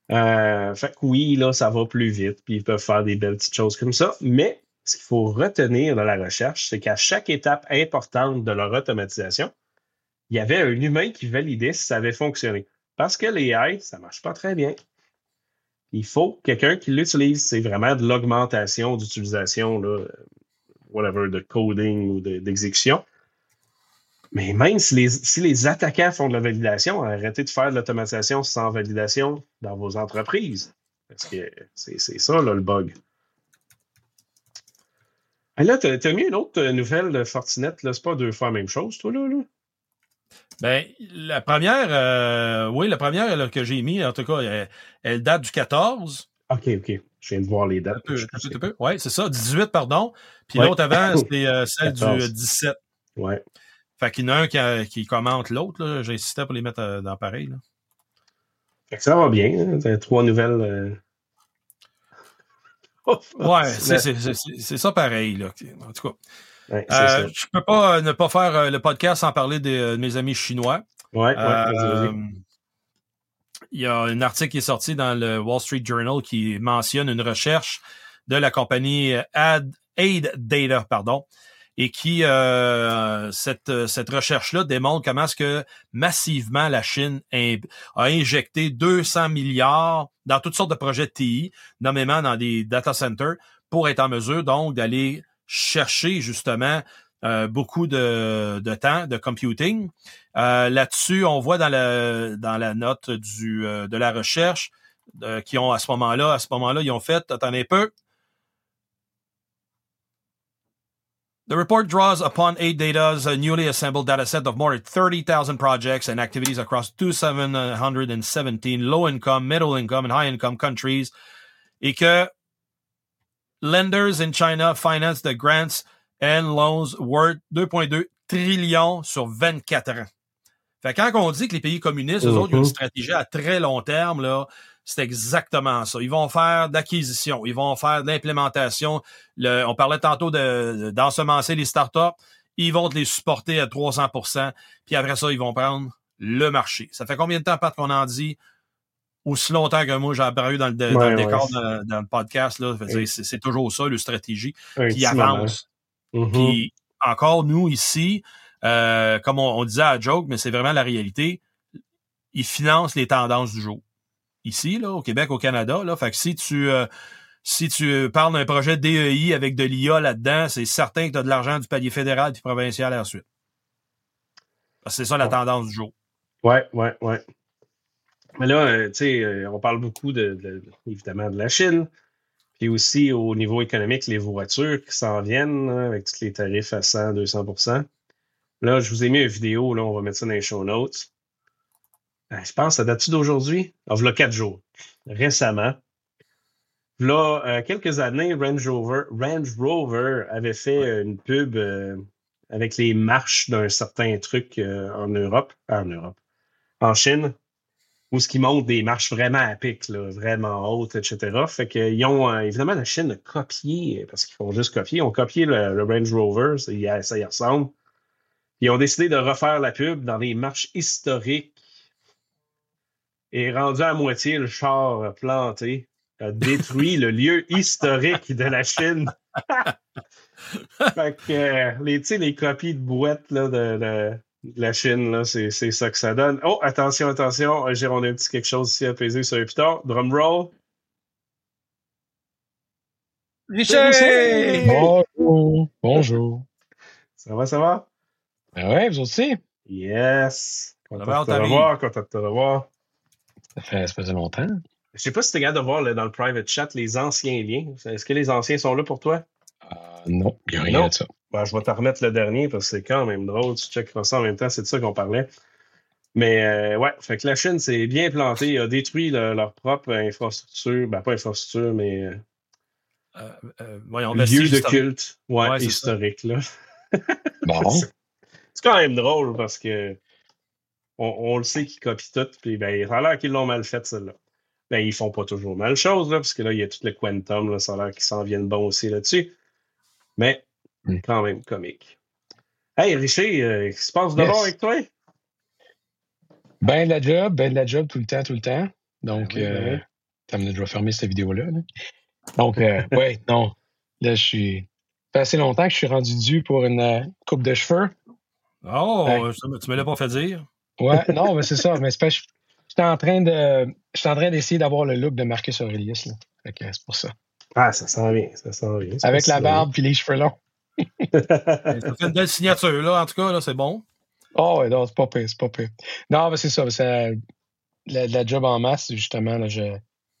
Euh, fait que oui, là, ça va plus vite, puis ils peuvent faire des belles petites choses comme ça. Mais ce qu'il faut retenir de la recherche, c'est qu'à chaque étape importante de leur automatisation, il y avait un humain qui validait si ça avait fonctionné. Parce que l'A I, ça marche pas très bien. Il faut quelqu'un qui l'utilise. C'est vraiment de l'augmentation d'utilisation, là, whatever, de coding ou de- d'exécution. Mais même si les, si les attaquants font de la validation, arrêtez de faire de l'automatisation sans validation dans vos entreprises. Parce que c'est c'est ça, là, le bug. Et là, t'as as mis une autre nouvelle de Fortinet. Là, c'est pas deux fois la même chose, toi, là? là? Ben, la première, euh, oui, la première là, que j'ai mis, en tout cas, elle, elle date du quatorze. OK, OK. Je viens de voir les dates. Un peu, un peu. Oui, c'est ça, dix-huit, pardon. Puis ouais. l'autre avant, c'était euh, celle quatorze. du dix-sept. Ouais. Fait qu'il y en a un qui, a, qui commente l'autre. J'insistais pour les mettre euh, dans pareil. Là. Fait que ça va bien. Hein? T'as trois nouvelles. Euh... ouais, c'est, c'est, c'est, c'est ça pareil. Là. En tout cas. Ouais, euh, je peux pas euh, ne pas faire euh, le podcast sans parler de, de mes amis chinois. Ouais, ouais, euh, vas-y, vas-y. Il y a un article qui est sorti dans le Wall Street Journal qui mentionne une recherche de la compagnie Ad, Aid Data, pardon, et qui, euh, cette, cette recherche-là démontre comment est-ce que massivement la Chine a injecté deux cents milliards dans toutes sortes de projets de T I, nommément dans des data centers, pour être en mesure donc d'aller chercher justement euh, beaucoup de, de temps de computing. Euh, là-dessus, on voit dans la, dans la note du, euh, de la recherche euh, qui ont à ce moment-là, à ce moment-là, ils ont fait, attendez un peu, the report draws upon Aid Data's uh, newly assembled dataset of more than thirty thousand projects and activities across two thousand seven hundred seventeen low-income, middle-income, and high-income countries, et que lenders in China finance the grants and loans worth deux virgule deux trillions sur vingt-quatre ans. Fait que quand on dit que les pays communistes, eux mm-hmm. autres, ils ont une stratégie à très long terme, là, c'est exactement ça. Ils vont faire d'acquisition, ils vont faire de l'implémentation. Le, on parlait tantôt de, d'ensemencer les startups. Ils vont te les supporter à trois cents pour cent. Puis après ça, ils vont prendre le marché. Ça fait combien de temps, Pat, qu'on en dit? Aussi longtemps que moi, j'ai apparu dans le, de, ouais, dans le décor ouais. dans, dans le podcast. Là. Oui. C'est, c'est toujours ça, le stratégie. Oui, qui avance. Mm-hmm. Puis encore, nous, ici, euh, comme on, on disait à joke, mais c'est vraiment la réalité, ils financent les tendances du jour. Ici, là, au Québec, au Canada, là. Fait que si tu euh, si tu parles d'un projet D E I avec de l'I A là-dedans, c'est certain que tu as de l'argent du palier fédéral et provincial ensuite. Parce que c'est ça la tendance du jour. Ouais, ouais, ouais. Mais là, euh, tu sais, euh, on parle beaucoup de, de, évidemment de la Chine, puis aussi au niveau économique, les voitures qui s'en viennent là, avec tous les tarifs à cent, deux cents pour cent. Là, je vous ai mis une vidéo, là, on va mettre ça dans les show notes. Je pense, ça date-tu d'aujourd'hui? Ah, voilà quatre jours. Récemment. Là, euh, quelques années, Range Rover, Range Rover avait fait ouais. une pub euh, avec les marches d'un certain truc euh, en Europe, ah, en Europe, en Chine, où ce qui montre des marches vraiment à pic, là, vraiment hautes, et cetera. Fait qu'ils ont, euh, évidemment, la Chine a copié, parce qu'ils font juste copier, ils ont copié le, le Range Rover, ça y, ça y ressemble. Ils ont décidé de refaire la pub dans des marches historiques. Et rendu à moitié, le char planté a détruit le lieu historique de la Chine. Fait que euh, les, les copies de boîtes là, de, de, de la Chine, là, c'est, c'est ça que ça donne. Oh, attention, attention, on a un petit quelque chose ici à peser sur le piton. Drum roll. Richard! Bonjour! Bonjour! Ça va, ça va? Ben ouais, vous aussi? Yes! Content de te revoir, content de te revoir. Ça fait, ça faisait longtemps. Je sais pas si tu es capable de voir là, dans le private chat les anciens liens. Est-ce que les anciens sont là pour toi? Euh, non, il n'y a rien non. de ça. Ben, je vais te remettre le dernier parce que c'est quand même drôle. Tu checkeras ça en même temps, c'est de ça qu'on parlait. Mais euh, ouais, fait que la Chine s'est bien plantée, a détruit le, leur propre infrastructure. Ben, pas infrastructure, mais euh, euh, euh, voyons, lieu de culte ouais, ouais, historique. Là. Bon. c'est, c'est quand même drôle parce que On, on le sait qu'ils copient tout, puis ben, ça a l'air qu'ils l'ont mal fait, celle-là. Ben, ils font pas toujours mal chose, là, parce que là, il y a tout le quantum, là, ça a l'air qu'ils s'en viennent bons aussi là-dessus. Mais, mm. quand même comique. Hey, Richard, euh, qu'est-ce qui se passe dehors yes. avec toi? Ben, la job, ben, la job tout le temps, tout le temps. Donc, ben oui, ben oui. Euh, Ça me je vais fermer cette vidéo-là. Là. Donc, euh, ouais, non. Là, je suis. Ça fait assez longtemps que je suis rendu dû pour une euh, coupe de cheveux. Oh, Ouais. tu me l'as pas fait dire. Ouais, non, mais c'est ça. Mais c'est pas. J'étais en train de. J'étais en train d'essayer d'avoir le look de Marcus Aurelius. Là. Fait que c'est pour ça. Ah, ça sent bien. Ça sent bien. Avec la barbe puis les cheveux longs. Ça fait une belle signature, là. En tout cas, là, c'est bon. Oh, ouais, non, c'est pas pire, c'est pas pire. Non, mais c'est ça. C'est la, la job en masse, justement, là, je.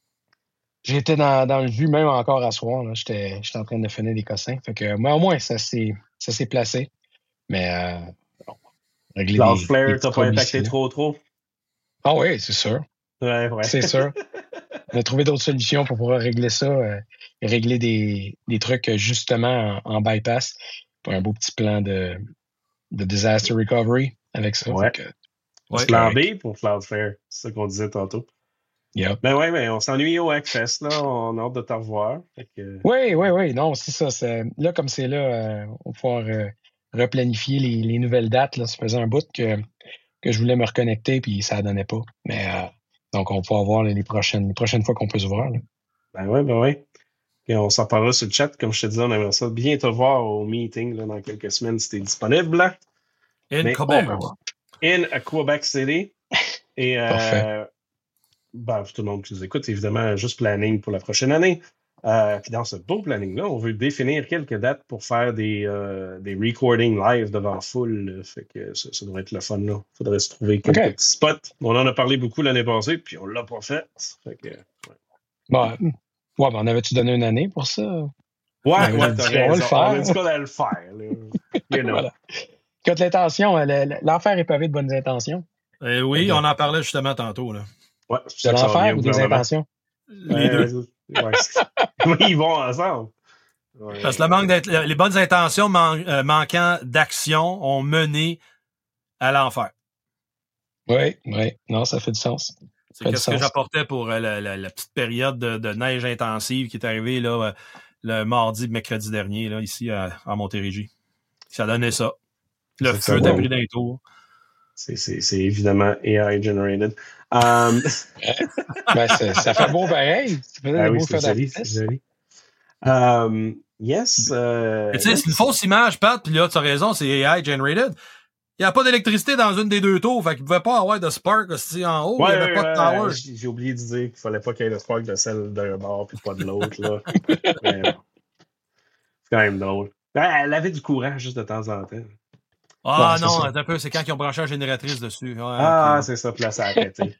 J'étais dans, dans le jus même encore à soir. Là. J'étais, j'étais en train de finir des cossins. Fait que, moi, au moins, ça s'est, ça s'est placé. Mais, euh, bon, régler Cloud des, Flare, des t'as pas impacté ici, trop, trop? Ah oui, c'est sûr. Ouais, ouais. C'est sûr. On a trouvé d'autres solutions pour pouvoir régler ça. Euh, régler des, des trucs, justement, en, en bypass. Pour un beau petit plan de, de disaster recovery avec ça. Ouais. Que, ouais. Plan B pour Cloud Flare. C'est ça qu'on disait tantôt. Yep. Ben oui, mais on s'ennuie au Hackfest, là. On a hâte de te revoir. Que... Oui, oui, oui. Non, c'est ça. C'est... Là, comme c'est là, euh, on va pouvoir euh, replanifier les, les nouvelles dates. Là. Ça faisait un bout que, que je voulais me reconnecter, puis ça ne donnait pas. Mais euh, donc, on va pouvoir voir là, les, prochaines, les prochaines fois qu'on peut se voir. Là. Ben oui, ben oui. Et on s'en parlera sur le chat. Comme je te disais, on aimerait ça bien te voir au meeting là, dans quelques semaines si tu es disponible. Là. In mais, Quebec. Oh, ben, in à Quebec City. Et euh, ben, tout le monde qui nous écoute, évidemment, juste planning pour la prochaine année. Euh, puis dans ce beau planning-là, on veut définir quelques dates pour faire des, euh, des recordings live devant foule. Là. Fait que ça, ça devrait être le fun. Il faudrait se trouver quelques okay. petits spots. On en a parlé beaucoup l'année passée, puis on l'a pas fait. Fait que, ouais. Bon, ouais, ben on avait-tu donné une année pour ça? Ouais, ouais, ouais t'as raison. On, le faire. On a dit qu'on allait le faire. You know. Voilà. Quand l'intention, l'enfer est pavé de bonnes intentions. Eh oui, okay. On en parlait justement tantôt. Là. Ouais, de l'enfer ou des intentions? Les deux. Ouais. Oui, ils vont ensemble. Ouais. Parce que le manque d'être, les bonnes intentions man, euh, manquant d'action ont mené à l'enfer. Oui, oui. Non, ça fait du sens. C'est qu'est-ce que j'apportais pour euh, la, la, la petite période de, de neige intensive qui est arrivée là, euh, le mardi, mercredi dernier, là, ici à, à Montérégie. Ça donnait ça. Le c'est feu t'a pris d'un tour. C'est, c'est, c'est évidemment A I generated. Um... ben, ça fait beau pareil. Ça fait ah des oui, beaux c'est joli, c'est joli. Um, yes. Euh, tu sais, c'est une fausse image, Pat, puis là, tu as raison, c'est A I generated. Il n'y a pas d'électricité dans une des deux tours, fait qu'il ne pouvait pas avoir de spark aussi en haut, ouais, il n'y avait ouais, pas de tower. Ouais, j'ai oublié de dire qu'il ne fallait pas qu'il y ait de spark de celle d'un bord puis pas de l'autre. Là. Mais, c'est quand même drôle. Ben, elle avait du courant juste de temps en temps. Ah non, non un peu, c'est quand ils ont branché la génératrice dessus. Ouais, ah, okay. C'est ça, puis là, ça a arrêté.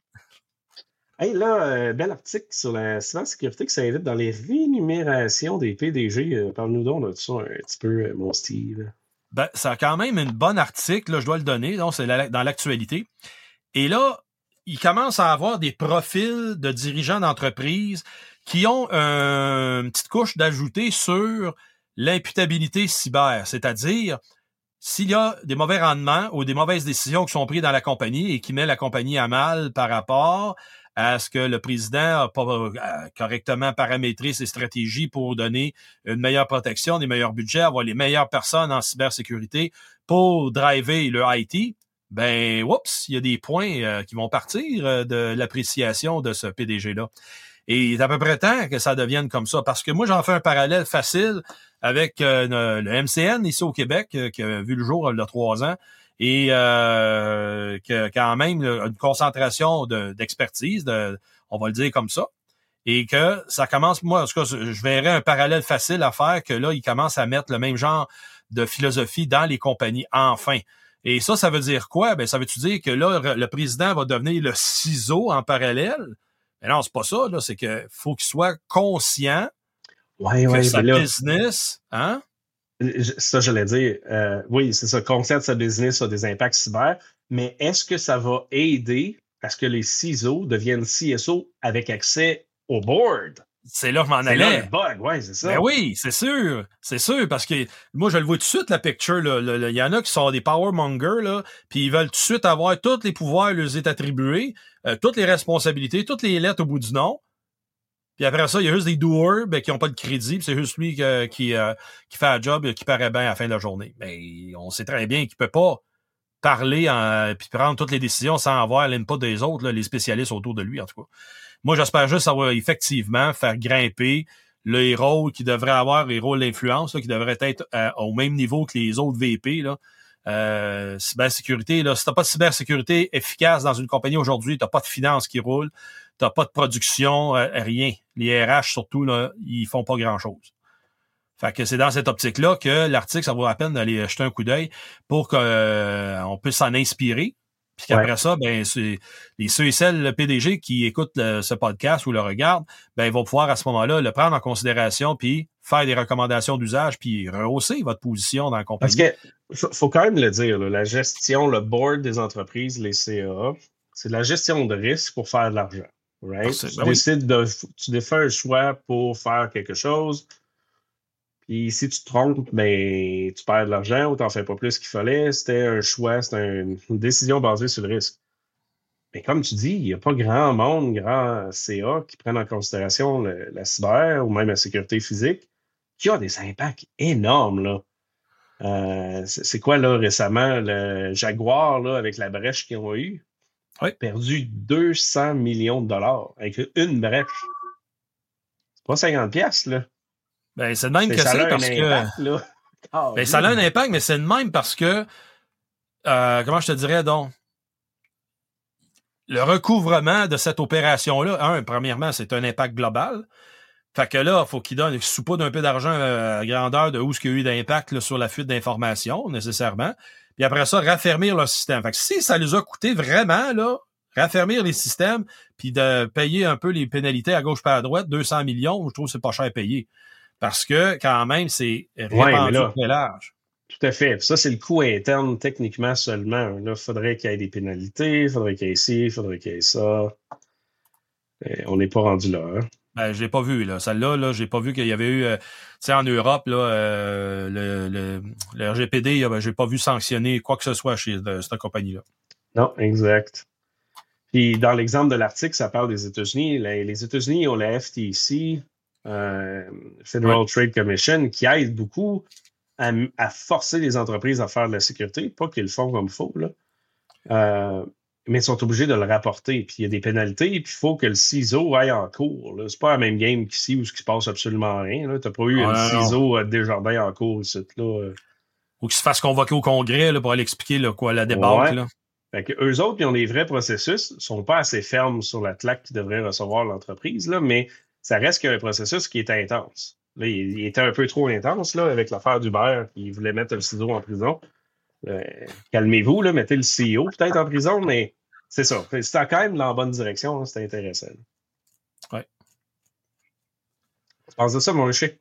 Hey, là, euh, bel article sur la cybersécurité qui s'invite dans les rémunérations des P D G. Euh, Parle-nous donc de ça un petit peu, euh, mon Steve. Ben, ça a quand même une bonne article, là, je dois le donner, donc c'est la, dans l'actualité. Et là, il commence à avoir des profils de dirigeants d'entreprise qui ont euh, une petite couche d'ajouter sur l'imputabilité cyber, c'est-à-dire s'il y a des mauvais rendements ou des mauvaises décisions qui sont prises dans la compagnie et qui mettent la compagnie à mal par rapport à ce que le président n'a pas euh, correctement paramétré ses stratégies pour donner une meilleure protection, des meilleurs budgets, avoir les meilleures personnes en cybersécurité pour driver le I T, ben, oups, il y a des points euh, qui vont partir euh, de l'appréciation de ce P D G-là. Et il est à peu près temps que ça devienne comme ça, parce que moi, j'en fais un parallèle facile avec euh, le M C N ici au Québec, euh, qui a vu le jour il y a trois ans, et euh, que quand même une concentration de, d'expertise, de, on va le dire comme ça, et que ça commence, moi, en tout cas, je verrais un parallèle facile à faire, que là, ils commencent à mettre le même genre de philosophie dans les compagnies, enfin. Et ça, ça veut dire quoi? Ben, ça veut-tu dire que là, le président va devenir le ciseau en parallèle? Mais non, c'est pas ça, là, c'est que faut qu'il soit conscient ouais, que ouais, sa là, business, hein? Ça, j'allais dire, euh, oui, c'est ça, conscient que sa business a des impacts cyber, mais est-ce que ça va aider à ce que les C I S O deviennent C S O avec accès au board? C'est là que je m'en c'est allais. Là le bug, ouais, c'est ça. Ben oui, c'est sûr, c'est sûr, parce que moi, je le vois tout de suite, la picture, là. Il y en a qui sont des powermongers, là, puis ils veulent tout de suite avoir tous les pouvoirs leur est attribués, euh, toutes les responsabilités, toutes les lettres au bout du nom. Puis après ça, il y a juste des doers ben, qui n'ont pas de crédit, puis c'est juste lui euh, qui, euh, qui fait un job qui paraît bien à la fin de la journée. Mais on sait très bien qu'il peut pas parler en, puis prendre toutes les décisions sans avoir l'input des autres, là, les spécialistes autour de lui, en tout cas. Moi, j'espère juste ça va effectivement faire grimper les rôles qui devraient avoir, les rôles d'influence, là, qui devraient être euh, au même niveau que les autres V P, là. Euh, cybersécurité, là, si t'as pas de cybersécurité efficace dans une compagnie aujourd'hui, t'as pas de finances qui roulent, t'as pas de production, euh, rien. Les R H, surtout, là, ils font pas grand-chose. Fait que c'est dans cette optique-là que l'article, ça vaut la peine d'aller jeter un coup d'œil pour qu'on euh, puisse s'en inspirer. Puis qu'après ouais. ça, ben c'est les ceux et celles, le P D G qui écoutent le, ce podcast ou le regardent, ben ils vont pouvoir à ce moment-là le prendre en considération puis faire des recommandations d'usage puis rehausser votre position dans la compagnie. Parce que faut, faut quand même le dire, là, la gestion, le board des entreprises, les C A A, c'est de la gestion de risque pour faire de l'argent. Right? Tu ben décides oui. de, tu fais un choix pour faire quelque chose. Puis si tu te trompes, ben, tu perds de l'argent ou tu n'en fais pas plus qu'il fallait. C'était un choix, c'était une décision basée sur le risque. Mais comme tu dis, il n'y a pas grand monde, grand C A qui prennent en considération le, la cyber ou même la sécurité physique, qui a des impacts énormes, là. Euh, c'est, c'est quoi, là, récemment, le Jaguar, là, avec la brèche qu'ils ont eue? Oui. Perdu deux cents millions de dollars avec une brèche. C'est pas cinquante piastres, là. Ben, c'est de même c'est, que ça c'est a parce un que. Impact, là. Oh, ben, ça a un impact, mais c'est de même parce que. Euh, comment je te dirais donc? Le recouvrement de cette opération-là, un, premièrement, c'est un impact global. Fait que là, il faut qu'il donne, soupaudre un peu d'argent à grandeur de où ce qu'il y a eu d'impact là, sur la fuite d'informations, nécessairement. Puis après ça, raffermir leur système. Fait que si ça les a coûté vraiment, là, raffermir les systèmes, puis de payer un peu les pénalités à gauche par à droite, deux cents millions, je trouve que c'est pas cher à payer. Parce que, quand même, c'est répandu ouais, très large. Tout à fait. Ça, c'est le coût interne, techniquement seulement. Là, il faudrait qu'il y ait des pénalités, il faudrait qu'il y ait ci, il faudrait qu'il y ait ça. Et on n'est pas rendu là. Hein? Ben, je l'ai pas vu, là. Celle-là, là, j'ai pas vu qu'il y avait eu, euh, tu sais, en Europe, là, euh, le, le, le R G P D, ben, j'ai pas vu sanctionner quoi que ce soit chez de, cette compagnie-là. Non, exact. Puis, dans l'exemple de l'article, ça parle des États-Unis. Les, les États-Unis ont la F T C, euh, Federal ouais. Trade Commission, qui aide beaucoup à, à forcer les entreprises à faire de la sécurité. Pas qu'ils le font comme il faut, là. Euh, mais ils sont obligés de le rapporter. Puis il y a des pénalités, puis il faut que le C I S O aille en cours. Là. C'est pas la même game qu'ici où il se passe absolument rien. Tu n'as pas eu ah, un C I S O euh, Desjardins en cours ici. Là. Ou qu'il se fasse convoquer au Congrès là, pour aller expliquer là, quoi, la débâcle. Ouais. Là. Fait que eux autres, ils ont des vrais processus, sont pas assez fermes sur la claque qu'ils devraient recevoir l'entreprise, là, mais ça reste qu'il y a un processus qui est intense. Là, il, il était un peu trop intense là, avec l'affaire d'Uber, il voulait mettre le C I S O en prison. Euh, calmez-vous, là, mettez le C E O peut-être en prison, mais c'est ça. C'était quand même dans la bonne direction, hein, c'était intéressant. Oui. Tu penses de ça, mon chien?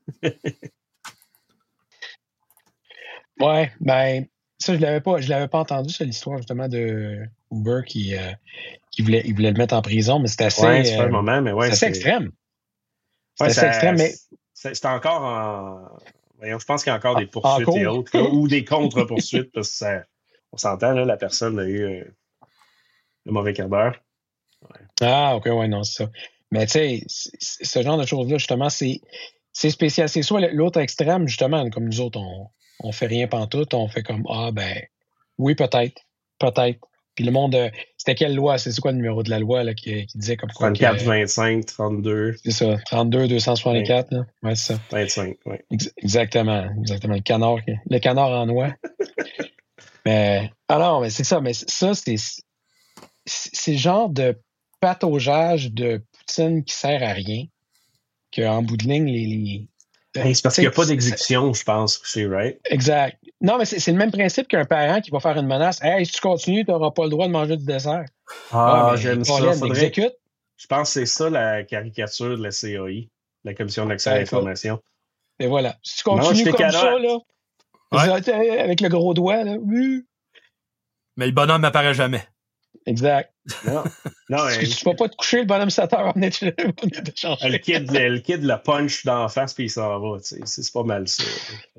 Ouais, ben, ça, je l'avais pas, je l'avais pas entendu, ça, l'histoire, justement, de Uber qui, euh, qui voulait, il voulait le mettre en prison, mais c'était assez. Ouais, c'est euh, un moment, mais ouais. C'est assez extrême. C'est ouais, assez ça, extrême, mais. C'est, c'est encore en. Voyons, je pense qu'il y a encore des poursuites et autres, là, ou des contre-poursuites, parce que ça, on s'entend, là, la personne a eu euh, le mauvais quart d'heure. Ouais. Ah, OK, ouais, non, c'est ça. Mais tu sais, ce genre de choses-là, justement, c'est, c'est spécial. C'est soit l'autre extrême, justement, comme nous autres, on, on fait rien pantoute, on fait comme, ah, ben, oui, peut-être, peut-être. Puis le monde, euh, c'était quelle loi? C'est, c'est quoi le numéro de la loi là, qui, qui disait comme quoi? trente-quatre, vingt-cinq, trente-deux. C'est ça, trente-deux, deux cent soixante-quatre. Là. Ouais, c'est ça. vingt-cinq, oui. Ex- exactement, exactement. Le canard, le canard en noix. mais, alors, mais c'est ça, mais ça, c'est, c'est le genre de pataugeage de Poutine qui sert à rien, qu'en bout de ligne, les... les hey, c'est parce qu'il n'y a pas d'exécution, je pense, chez Right. Exact. Non, mais c'est, c'est le même principe qu'un parent qui va faire une menace. Hey, si tu continues, tu n'auras pas le droit de manger du dessert. Ah, ouais, j'aime ça. Faudrait... Exécute. Je pense que c'est ça la caricature de la C A I, la Commission d'accès à l'information. Et voilà. Si tu continues non, comme carotte. Ça, là, ouais. Avec le gros doigt, là, oui. Mais le bonhomme n'apparaît jamais. Exact. Non. non si tu ne vas pas te coucher, le bonhomme sept heures va venir te changer. Le kid, le, le kid le punch dans la face puis il s'en va. C'est, c'est pas mal ça.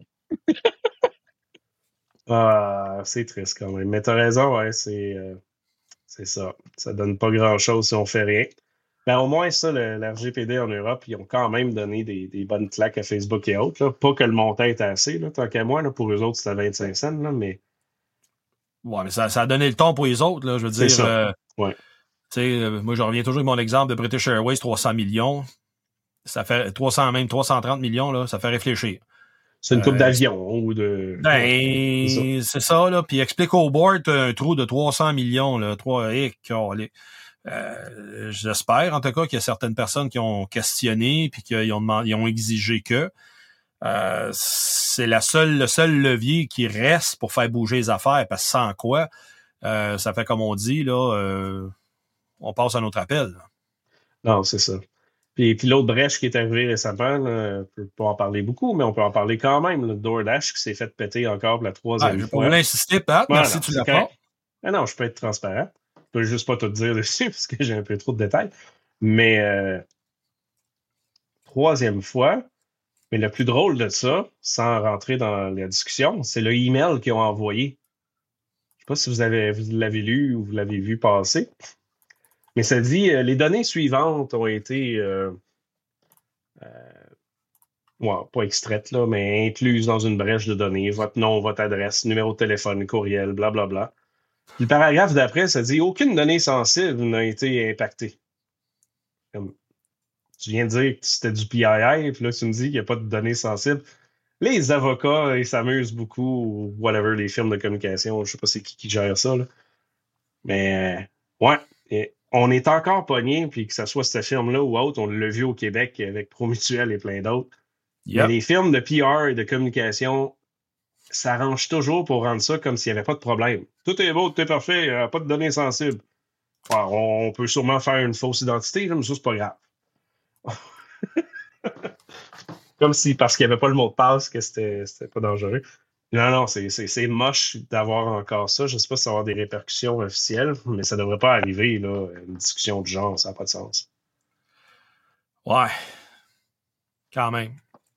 Ah, c'est triste quand même. Mais t'as raison, ouais, c'est, euh, c'est ça. Ça donne pas grand-chose si on fait rien. Mais au moins, ça, le, le R G P D en Europe, ils ont quand même donné des, des bonnes claques à Facebook et autres. Là. Pas que le montant était assez, là, tant qu'à moi. Là, pour eux autres, c'était vingt-cinq cents, là, mais... Ouais, mais ça, ça a donné le ton pour les autres, là, je veux c'est dire. Ça. Euh, ouais. Tu sais, moi, je reviens toujours avec mon exemple de British Airways, trois cents millions. Ça fait trois cents, même trois cent trente millions, là, ça fait réfléchir. C'est une coupe Euh, d'avion ou de. Ben, Ouais, c'est c'est ça. ça, là. Puis explique au board un trou de trois cents millions, là. trois et euh, j'espère, en tout cas, qu'il y a certaines personnes qui ont questionné puis qu'ils ont demandé, ils ont exigé que. Euh, c'est la seule, le seul levier qui reste pour faire bouger les affaires, parce que sans quoi, euh, ça fait comme on dit, là, euh, on passe à notre appel. Là. Non, c'est ça. Puis, puis l'autre brèche qui est arrivée récemment, là, on peut pas en parler beaucoup, mais on peut en parler quand même. Le DoorDash qui s'est fait péter encore pour la troisième Ah, je fois. vais pas l'insister, Pat. Voilà, merci, tu c'est l'apportes. Ah non, je peux être transparent. Je peux juste pas tout dire dessus parce que j'ai un peu trop de détails. Mais euh, troisième fois, mais le plus drôle de ça, sans rentrer dans la discussion, c'est le email qu'ils ont envoyé. Je sais pas si vous avez vous l'avez lu ou vous l'avez vu passer. Mais ça dit euh, les données suivantes ont été euh, euh, ouais, pas extraites, là, mais incluses dans une brèche de données, votre nom, votre adresse, numéro de téléphone, courriel, blablabla. Le paragraphe d'après, ça dit aucune donnée sensible n'a été impactée. Comme, tu viens de dire que c'était du P I I, puis là, tu me dis qu'il n'y a pas de données sensibles. Les avocats, ils s'amusent beaucoup, ou whatever, les firmes de communication, je sais pas c'est qui qui gère ça, là. Mais, euh, ouais, et on est encore pogné, puis que ce soit cette firme-là ou autre, on l'a vu au Québec avec Promutuel et plein d'autres. Yep. Mais les firmes de P R et de communication s'arrangent toujours pour rendre ça comme s'il n'y avait pas de problème. Tout est beau, tout est parfait, euh, pas de données sensibles. Alors, on peut sûrement faire une fausse identité, là, mais ça, c'est pas grave. Comme si, parce qu'il n'y avait pas le mot de passe, que c'était, c'était pas dangereux. Non, non, c'est, c'est, c'est moche d'avoir encore ça. Je ne sais pas si ça va avoir des répercussions officielles, mais ça ne devrait pas arriver, là, une discussion du genre, ça n'a pas de sens. Ouais. Quand même.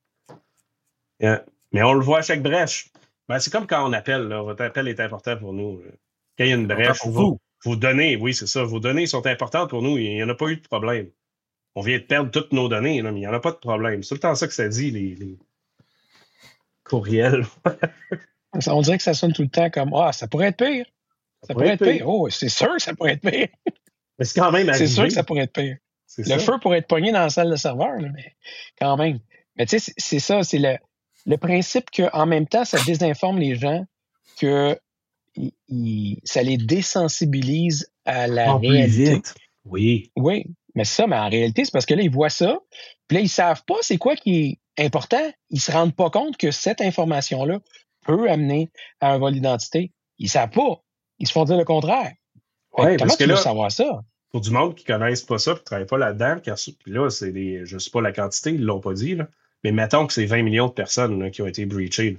Yeah. Mais on le voit à chaque brèche. Ben, c'est comme quand on appelle, là. Votre appel est important pour nous. Là. Quand il y a une brèche, pour vos, vous. vos données, oui, c'est ça. Vos données sont importantes pour nous. Il n'y en a pas eu de problème. On vient de perdre toutes nos données, là, mais il n'y en a pas de problème. C'est tout le temps ça que ça dit, les, les courriels. On dirait que ça sonne tout le temps comme Ah, ça pourrait être pire. Ça, ça pourrait être pire. pire. Oh, c'est sûr que ça pourrait être pire. Mais c'est quand même arrivé. C'est sûr que ça pourrait être pire. C'est le ça. Feu pourrait être pogné dans la salle de serveur, là, mais quand même. Mais tu sais, c'est, c'est ça, c'est le, le principe qu'en même temps, ça désinforme les gens, que il, il, ça les désensibilise à la oh, réalité. Plus vite. Oui. Oui, mais c'est ça, mais en réalité, c'est parce que là, ils voient ça, puis là, ils savent pas c'est quoi qui est important. Ils se rendent pas compte que cette information-là peut amener à un vol d'identité. Ils savent pas. Ils se font dire le contraire. Ouais, comment parce tu que veux là, savoir ça? Pour du monde qui ne connaissent pas ça et qui ne travaillent pas là-dedans, car puis là, c'est des, je ne sais pas la quantité, ils ne l'ont pas dit, là, mais mettons que c'est vingt millions de personnes là, qui ont été breachées.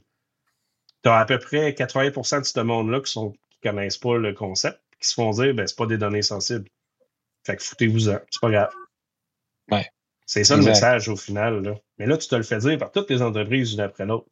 Tu as à peu près quatre-vingts pour cent de ce monde-là qui ne connaissent pas le concept, qui se font dire ben c'est pas des données sensibles. Fait que foutez-vous-en, c'est pas grave. Ouais. C'est ça exact. Le message au final. Là. Mais là, tu te le fais dire par toutes les entreprises une après l'autre.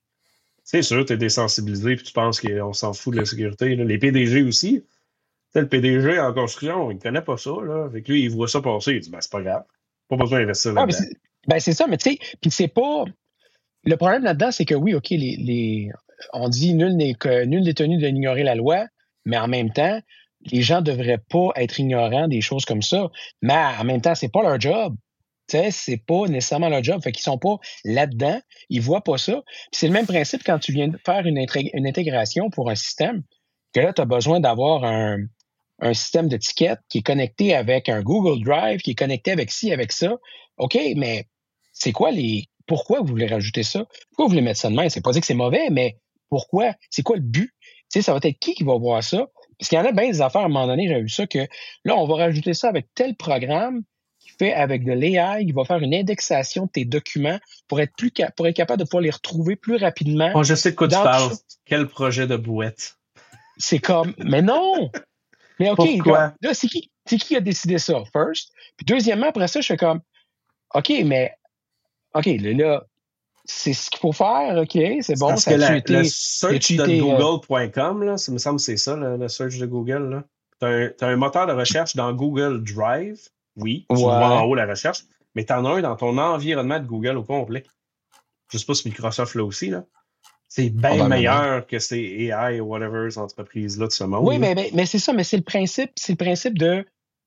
C'est sûr, tu es désensibilisé et tu penses qu'on s'en fout de la sécurité. Là. Les P D G aussi. T'sais, le P D G en construction, il ne connaît pas ça. Là. Avec lui, il voit ça passer. Il dit ben, c'est pas grave. Pas besoin d'investir là-dedans. Ah, c'est, ben, c'est ça, mais tu sais, puis c'est pas. Le problème là-dedans, c'est que oui, OK, les, les... on dit nul n'est que nul n'est tenu d'ignorer la loi, mais en même temps, les gens ne devraient pas être ignorants des choses comme ça. Mais en même temps, c'est pas leur job. Tu sais, c'est pas nécessairement leur job. Fait qu'ils sont pas là-dedans. Ils voient pas ça. Puis c'est le même principe quand tu viens de faire une, intré- une intégration pour un système, que là, tu as besoin d'avoir un, un système d'étiquette qui est connecté avec un Google Drive, qui est connecté avec ci, avec ça. OK, mais c'est quoi les... Pourquoi vous voulez rajouter ça? Pourquoi vous voulez mettre ça de même? C'est pas dire que c'est mauvais, mais pourquoi? C'est quoi le but? Tu sais, ça va être qui qui va voir ça? Parce qu'il y en a bien des affaires, à un moment donné, j'ai vu ça, que là, on va rajouter ça avec tel programme qui fait avec de l'A I, qui va faire une indexation de tes documents pour être plus pour être capable de pouvoir les retrouver plus rapidement. Oh, je sais de quoi tu parles. Quel projet de bouette. C'est comme, mais non! Mais OK, pourquoi? Comme, là, c'est qui, c'est qui a décidé ça, first? Puis deuxièmement, après ça, je fais comme, OK, mais, OK, là, là c'est ce qu'il faut faire, OK, c'est bon. Parce ça que a la, été, le search de google point com, là, ça me semble que c'est ça, le, le search de Google. Là. T'as un, t'as un moteur de recherche dans Google Drive, oui, tu ouais. vois en haut la recherche, mais t'en as un dans ton environnement de Google au complet. Je sais pas si Microsoft l'a aussi, là. C'est bien meilleur que ces A I ou whatever, ces entreprises-là de ce monde. Oui, mais, mais, mais c'est ça, mais c'est le principe, c'est le principe de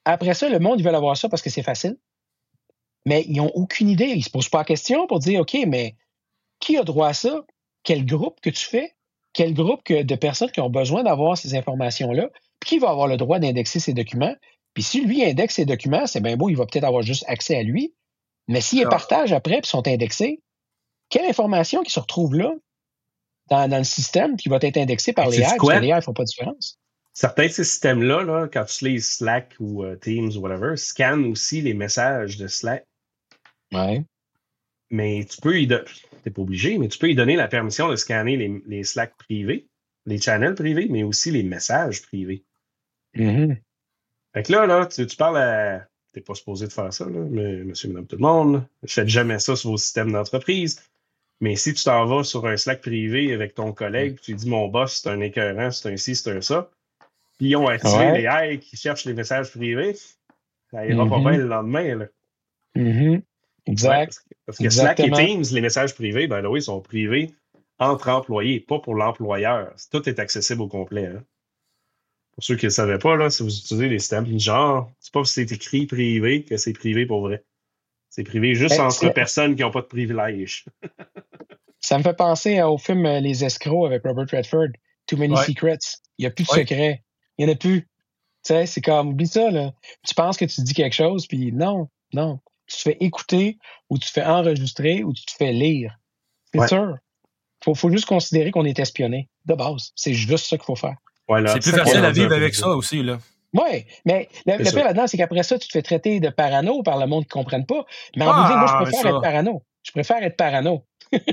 après ça, le monde, ils veulent avoir ça parce que c'est facile. Mais ils n'ont aucune idée. Ils ne se posent pas la question pour dire, OK, mais qui a droit à ça? Quel groupe que tu fais? Quel groupe que, de personnes qui ont besoin d'avoir ces informations-là? Puis qui va avoir le droit d'indexer ces documents? Puis si lui indexe ses documents, c'est bien beau, il va peut-être avoir juste accès à lui. Mais s'il les partage après puis sont indexés, quelle information qui se retrouve là dans, dans le système qui va être indexée par les A I? Parce que les A I ne font pas de différence. Certains de ces systèmes-là, là, quand tu utilises Slack ou uh, Teams ou whatever, scannent aussi les messages de Slack. Ouais. Mais tu peux y donner, t'es pas obligé, mais tu peux y donner la permission de scanner les, les Slack privés, les channels privés, mais aussi les messages privés. Mm-hmm. Fait que là, là, tu, tu parles à. T'es pas supposé de faire ça, là, mais monsieur, madame, tout le monde. Je fais jamais ça sur vos systèmes d'entreprise. Mais si tu t'en vas sur un Slack privé avec ton collègue, puis tu dis mon boss, c'est un écœurant, c'est un ci, c'est un ça, puis ils ont activé ouais. les A I qui cherchent les messages privés, ça ira mm-hmm. pas bien le lendemain, là. Mm-hmm. Exact. Ouais, parce que, parce que Slack et Teams, les messages privés, ben là, oui, sont privés entre employés, pas pour l'employeur. Tout est accessible au complet. Hein. Pour ceux qui ne le savaient pas, là, si vous utilisez les systèmes genre, c'est pas parce que c'est écrit privé que c'est privé pour vrai. C'est privé juste ben, entre c'est... personnes qui n'ont pas de privilèges. Ça me fait penser au film Les Escrocs avec Robert Redford. Too Many ouais. Secrets. Il n'y a plus de ouais. secrets. Il n'y en a plus. Tu sais, c'est comme, oublie ça, là. Tu penses que tu dis quelque chose, puis non, non. Tu te fais écouter, ou tu te fais enregistrer, ou tu te fais lire. C'est ouais. sûr. Il faut, faut juste considérer qu'on est espionné. De base. C'est juste ça qu'il faut faire. Ouais, c'est plus facile à vivre avec ça aussi, là. Oui, mais le, le pire là-dedans, c'est qu'après ça, tu te fais traiter de parano par le monde qui ne comprenne pas. Mais en ah, bout de ligne, moi, je préfère ça. être parano. Je préfère être parano.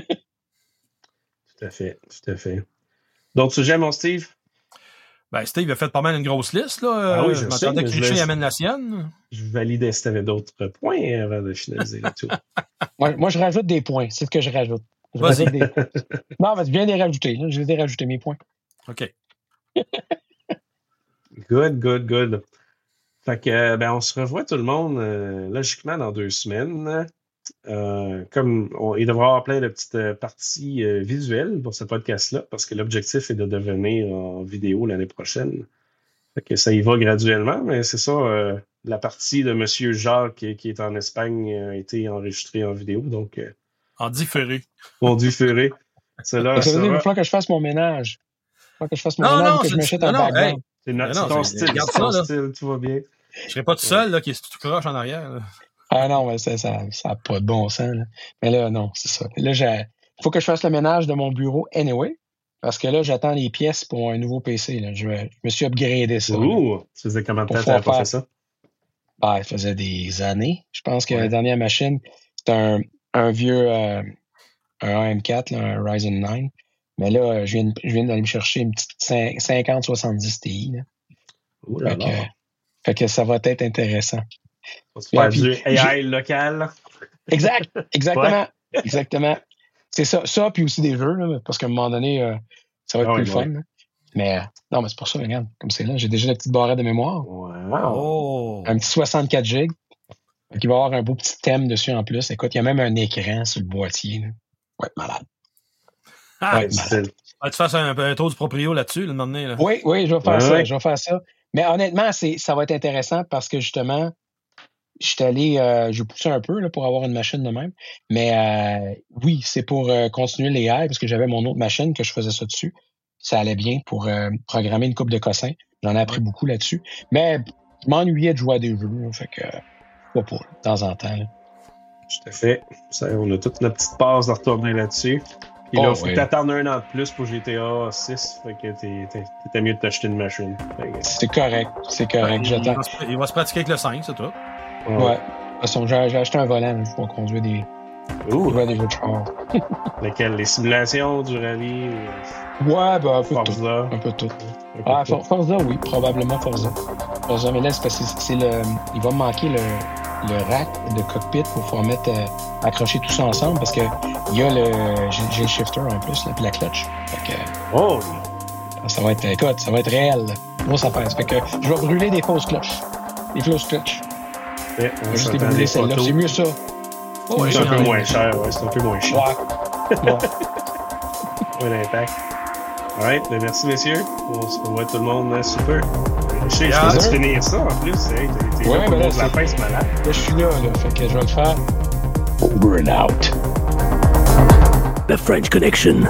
Tout à fait, tout à fait. D'autres sujets, mon Steve? Ben, Steve a fait pas mal une grosse liste, là. Ah oui, je, je m'attendais que Richie amène la sienne. Je validais si tu avais d'autres points avant de finaliser le tour. moi, moi, je rajoute des points. C'est ce que je rajoute. Je rajoute des... Non, mais tu viens de les rajouter. Là. Je vais les rajouter, mes points. OK. Good, good, good. Fait que, ben, on se revoit tout le monde, euh, logiquement, dans deux semaines. Euh, comme on, il devra y avoir plein de petites euh, parties euh, visuelles pour ce podcast-là, parce que l'objectif est de devenir en vidéo l'année prochaine. Fait que ça y va graduellement, mais c'est ça, euh, la partie de M. Jacques qui, qui est en Espagne a été enregistrée en vidéo, donc... Euh, en différé. En différé. Cela, ça veut dire qu'il va falloir que je fasse mon ménage. Il va falloir que je fasse mon non, ménage non, et que je m'achète un background. Hey. C'est, notre, non, c'est ton, style, c'est ton ça, style, tu vas bien. Je serais pas tout seul, là, qui est tout croche en arrière. Là. Ah non, mais ça n'a ça, ça pas de bon sens. Là. Mais là, non, c'est ça. Là, il faut que je fasse le ménage de mon bureau anyway, parce que là, j'attends les pièces pour un nouveau P C. Là. Je, je me suis upgradé ça. Ouh! Tu faisais combien de temps que tu n'avais pas fait ça? Ah, ça faisait des années. Je pense que ouais. la dernière machine, c'était un, un vieux euh, un A M quatre, là, un Ryzen neuf. Mais là, je viens, je viens d'aller me chercher une petite cinquante soixante-dix Ti. Là. Ouh là fait, là. Que, fait que ça va être intéressant. On se faire du A I local. Exact, exactement. Ouais. Exactement. C'est ça, ça, puis aussi des jeux, là, parce qu'à un moment donné, euh, ça va être oh, plus ouais. fun. Là. Mais euh, non, mais c'est pour ça, regarde, comme c'est là, j'ai déjà la petite barrette de mémoire. Wow. Oh. Un petit soixante-quatre gigs. Il va y avoir un beau petit thème dessus en plus. Écoute, il y a même un écran sur le boîtier. Là. Ouais, malade. Ah, ouais, malade. Ah, tu fasses un, un tour du proprio là-dessus, le moment donné, là. Oui, oui, je vais faire ouais, ça. Ouais. Je vais faire ça. Mais honnêtement, c'est, ça va être intéressant parce que justement, je suis allé, euh, je poussais un peu là, pour avoir une machine de même. Mais euh, oui, c'est pour euh, continuer les A I parce que j'avais mon autre machine que je faisais ça dessus. Ça allait bien pour euh, programmer une coupe de cossins. J'en ai appris ouais. beaucoup là-dessus. Mais je m'ennuyais de jouer à des jeux. Là, fait que, pas pour, de temps en temps. Là. Tout à fait. Ça, on a toute notre petite passe de retourner là-dessus. Puis oh, là, il faut ouais. que t'attendes un an de plus pour G T A six. Fait que t'es, t'es, t'es mieux de t'acheter une machine. Que... C'est correct. C'est correct. Ouais, J'attends. Il va, se, il va se pratiquer avec le cinq, c'est tout. Ouais. ouais. De toute façon, j'ai, j'ai acheté un volant pour conduire des, Ouh. des jeux de char. Lesquels? Les simulations du rallye? Ouais, ben, un peu Forza. tout. Un peu tout. Un peu ah, tout. Forza, oui, probablement Forza. Forza, mais là, c'est parce que c'est, c'est le. Il va me manquer le, le rack de cockpit pour pouvoir mettre, euh, accrocher tout ça ensemble parce que il y a le. J'ai, j'ai le shifter en plus, là, puis la clutch. Fait que. Oh! Ça va être, écoute, ça va être réel. Grosse affaire. Fait que je vais brûler des fausses clutches. Des fausses clutches. Ouais, on juste brûler celle-là. C'est mieux ça. Oh, c'est, c'est un peu moins cher, ouais, c'est un peu moins cher. Ouais. ouais. Ouais, l'impact. Alright, ben merci messieurs. On se revoit tout le monde, super. je sais, je Yeah. te laisse finir ça en plus. Hey, t'es Ouais, là pour ben là, le la c'est- pince malade. Là, je suis là, là. Fait que je vais le faire. Over and out. The French Connection.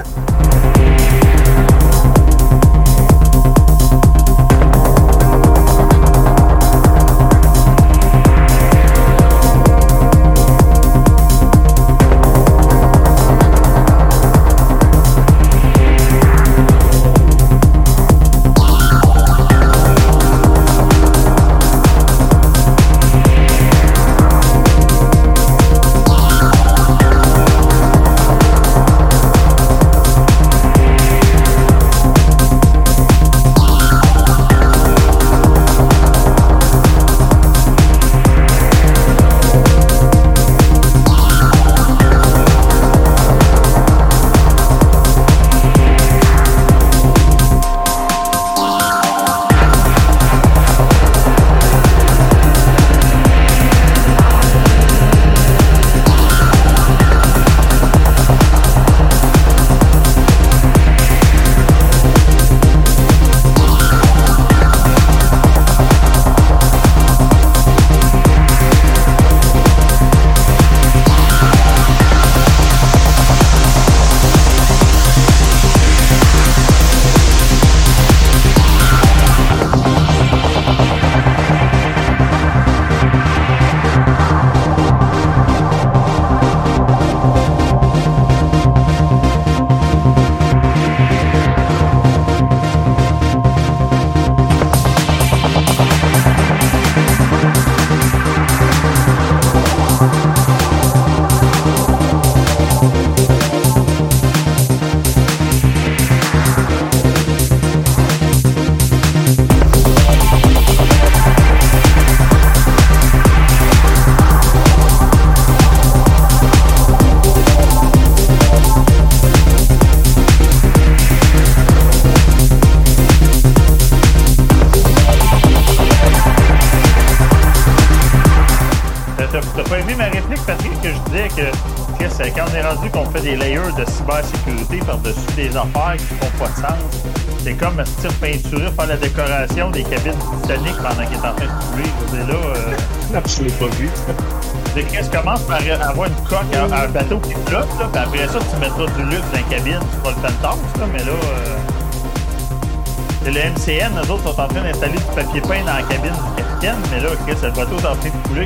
T'as pas aimé ma réplique, Patrick, que je disais que Chris, quand on est rendu qu'on fait des layers de cybersécurité par-dessus des affaires qui font pas de sens, c'est comme se peinturer, faire la décoration des cabines Titanic pendant qu'il est en train de couler. Je veux dire, là, euh, Non, je l'ai pas vu. c'est Chris commence par avoir une coque à, à un bateau qui flotte, là, puis après ça, tu mettras du luxe dans la cabine, tu feras le penthouse, là, mais là, euh, c'est le M C N, eux autres sont en train d'installer du papier peint dans la cabine du capitaine, mais là, Chris, le bateau est en train de couler.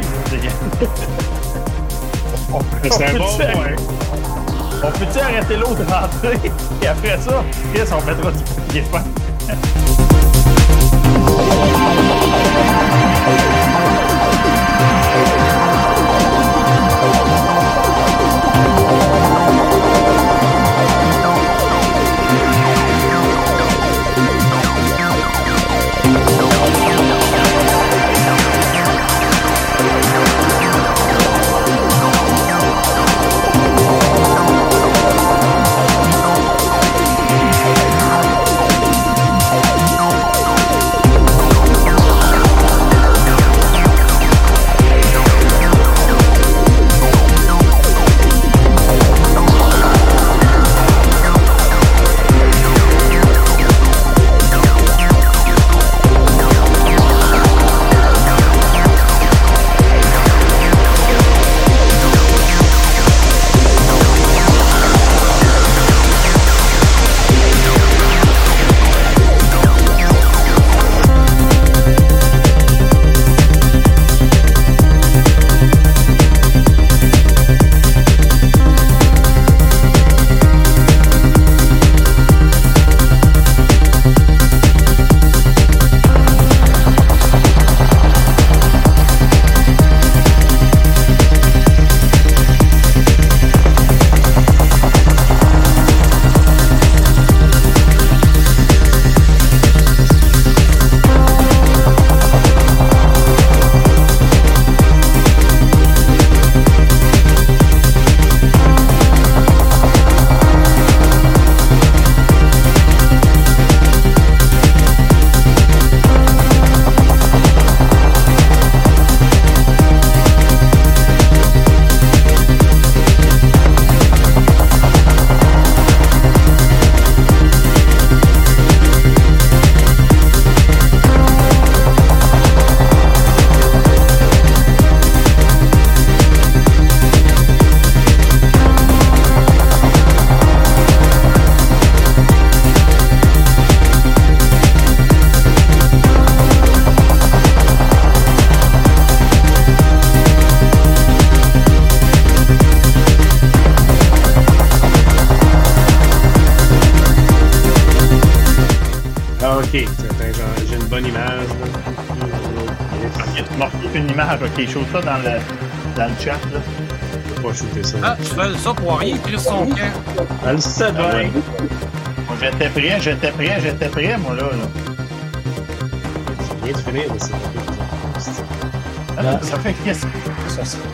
On peut- C'est un on bon peut-tu- point. On peut-tu arrêter l'eau de rentrer? Et après ça, Chris, on mettra du papier peint. OK. J'ai une bonne image. Ok, tu m'as refait une image. OK, show ça dans le, dans le chat. Là. Je peux pas shooter ça. Ah, tu fais ça pour rien, Chris son camp. Elle le sait bien. Ah ouais. Moi, j'étais prêt, j'étais prêt, j'étais prêt, moi, là. là. Tu viens de finir, mais c'est pas Ah, ça fait qu'est-ce ça. Ça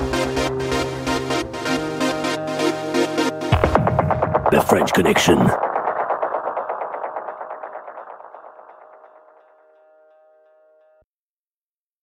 The French Connection.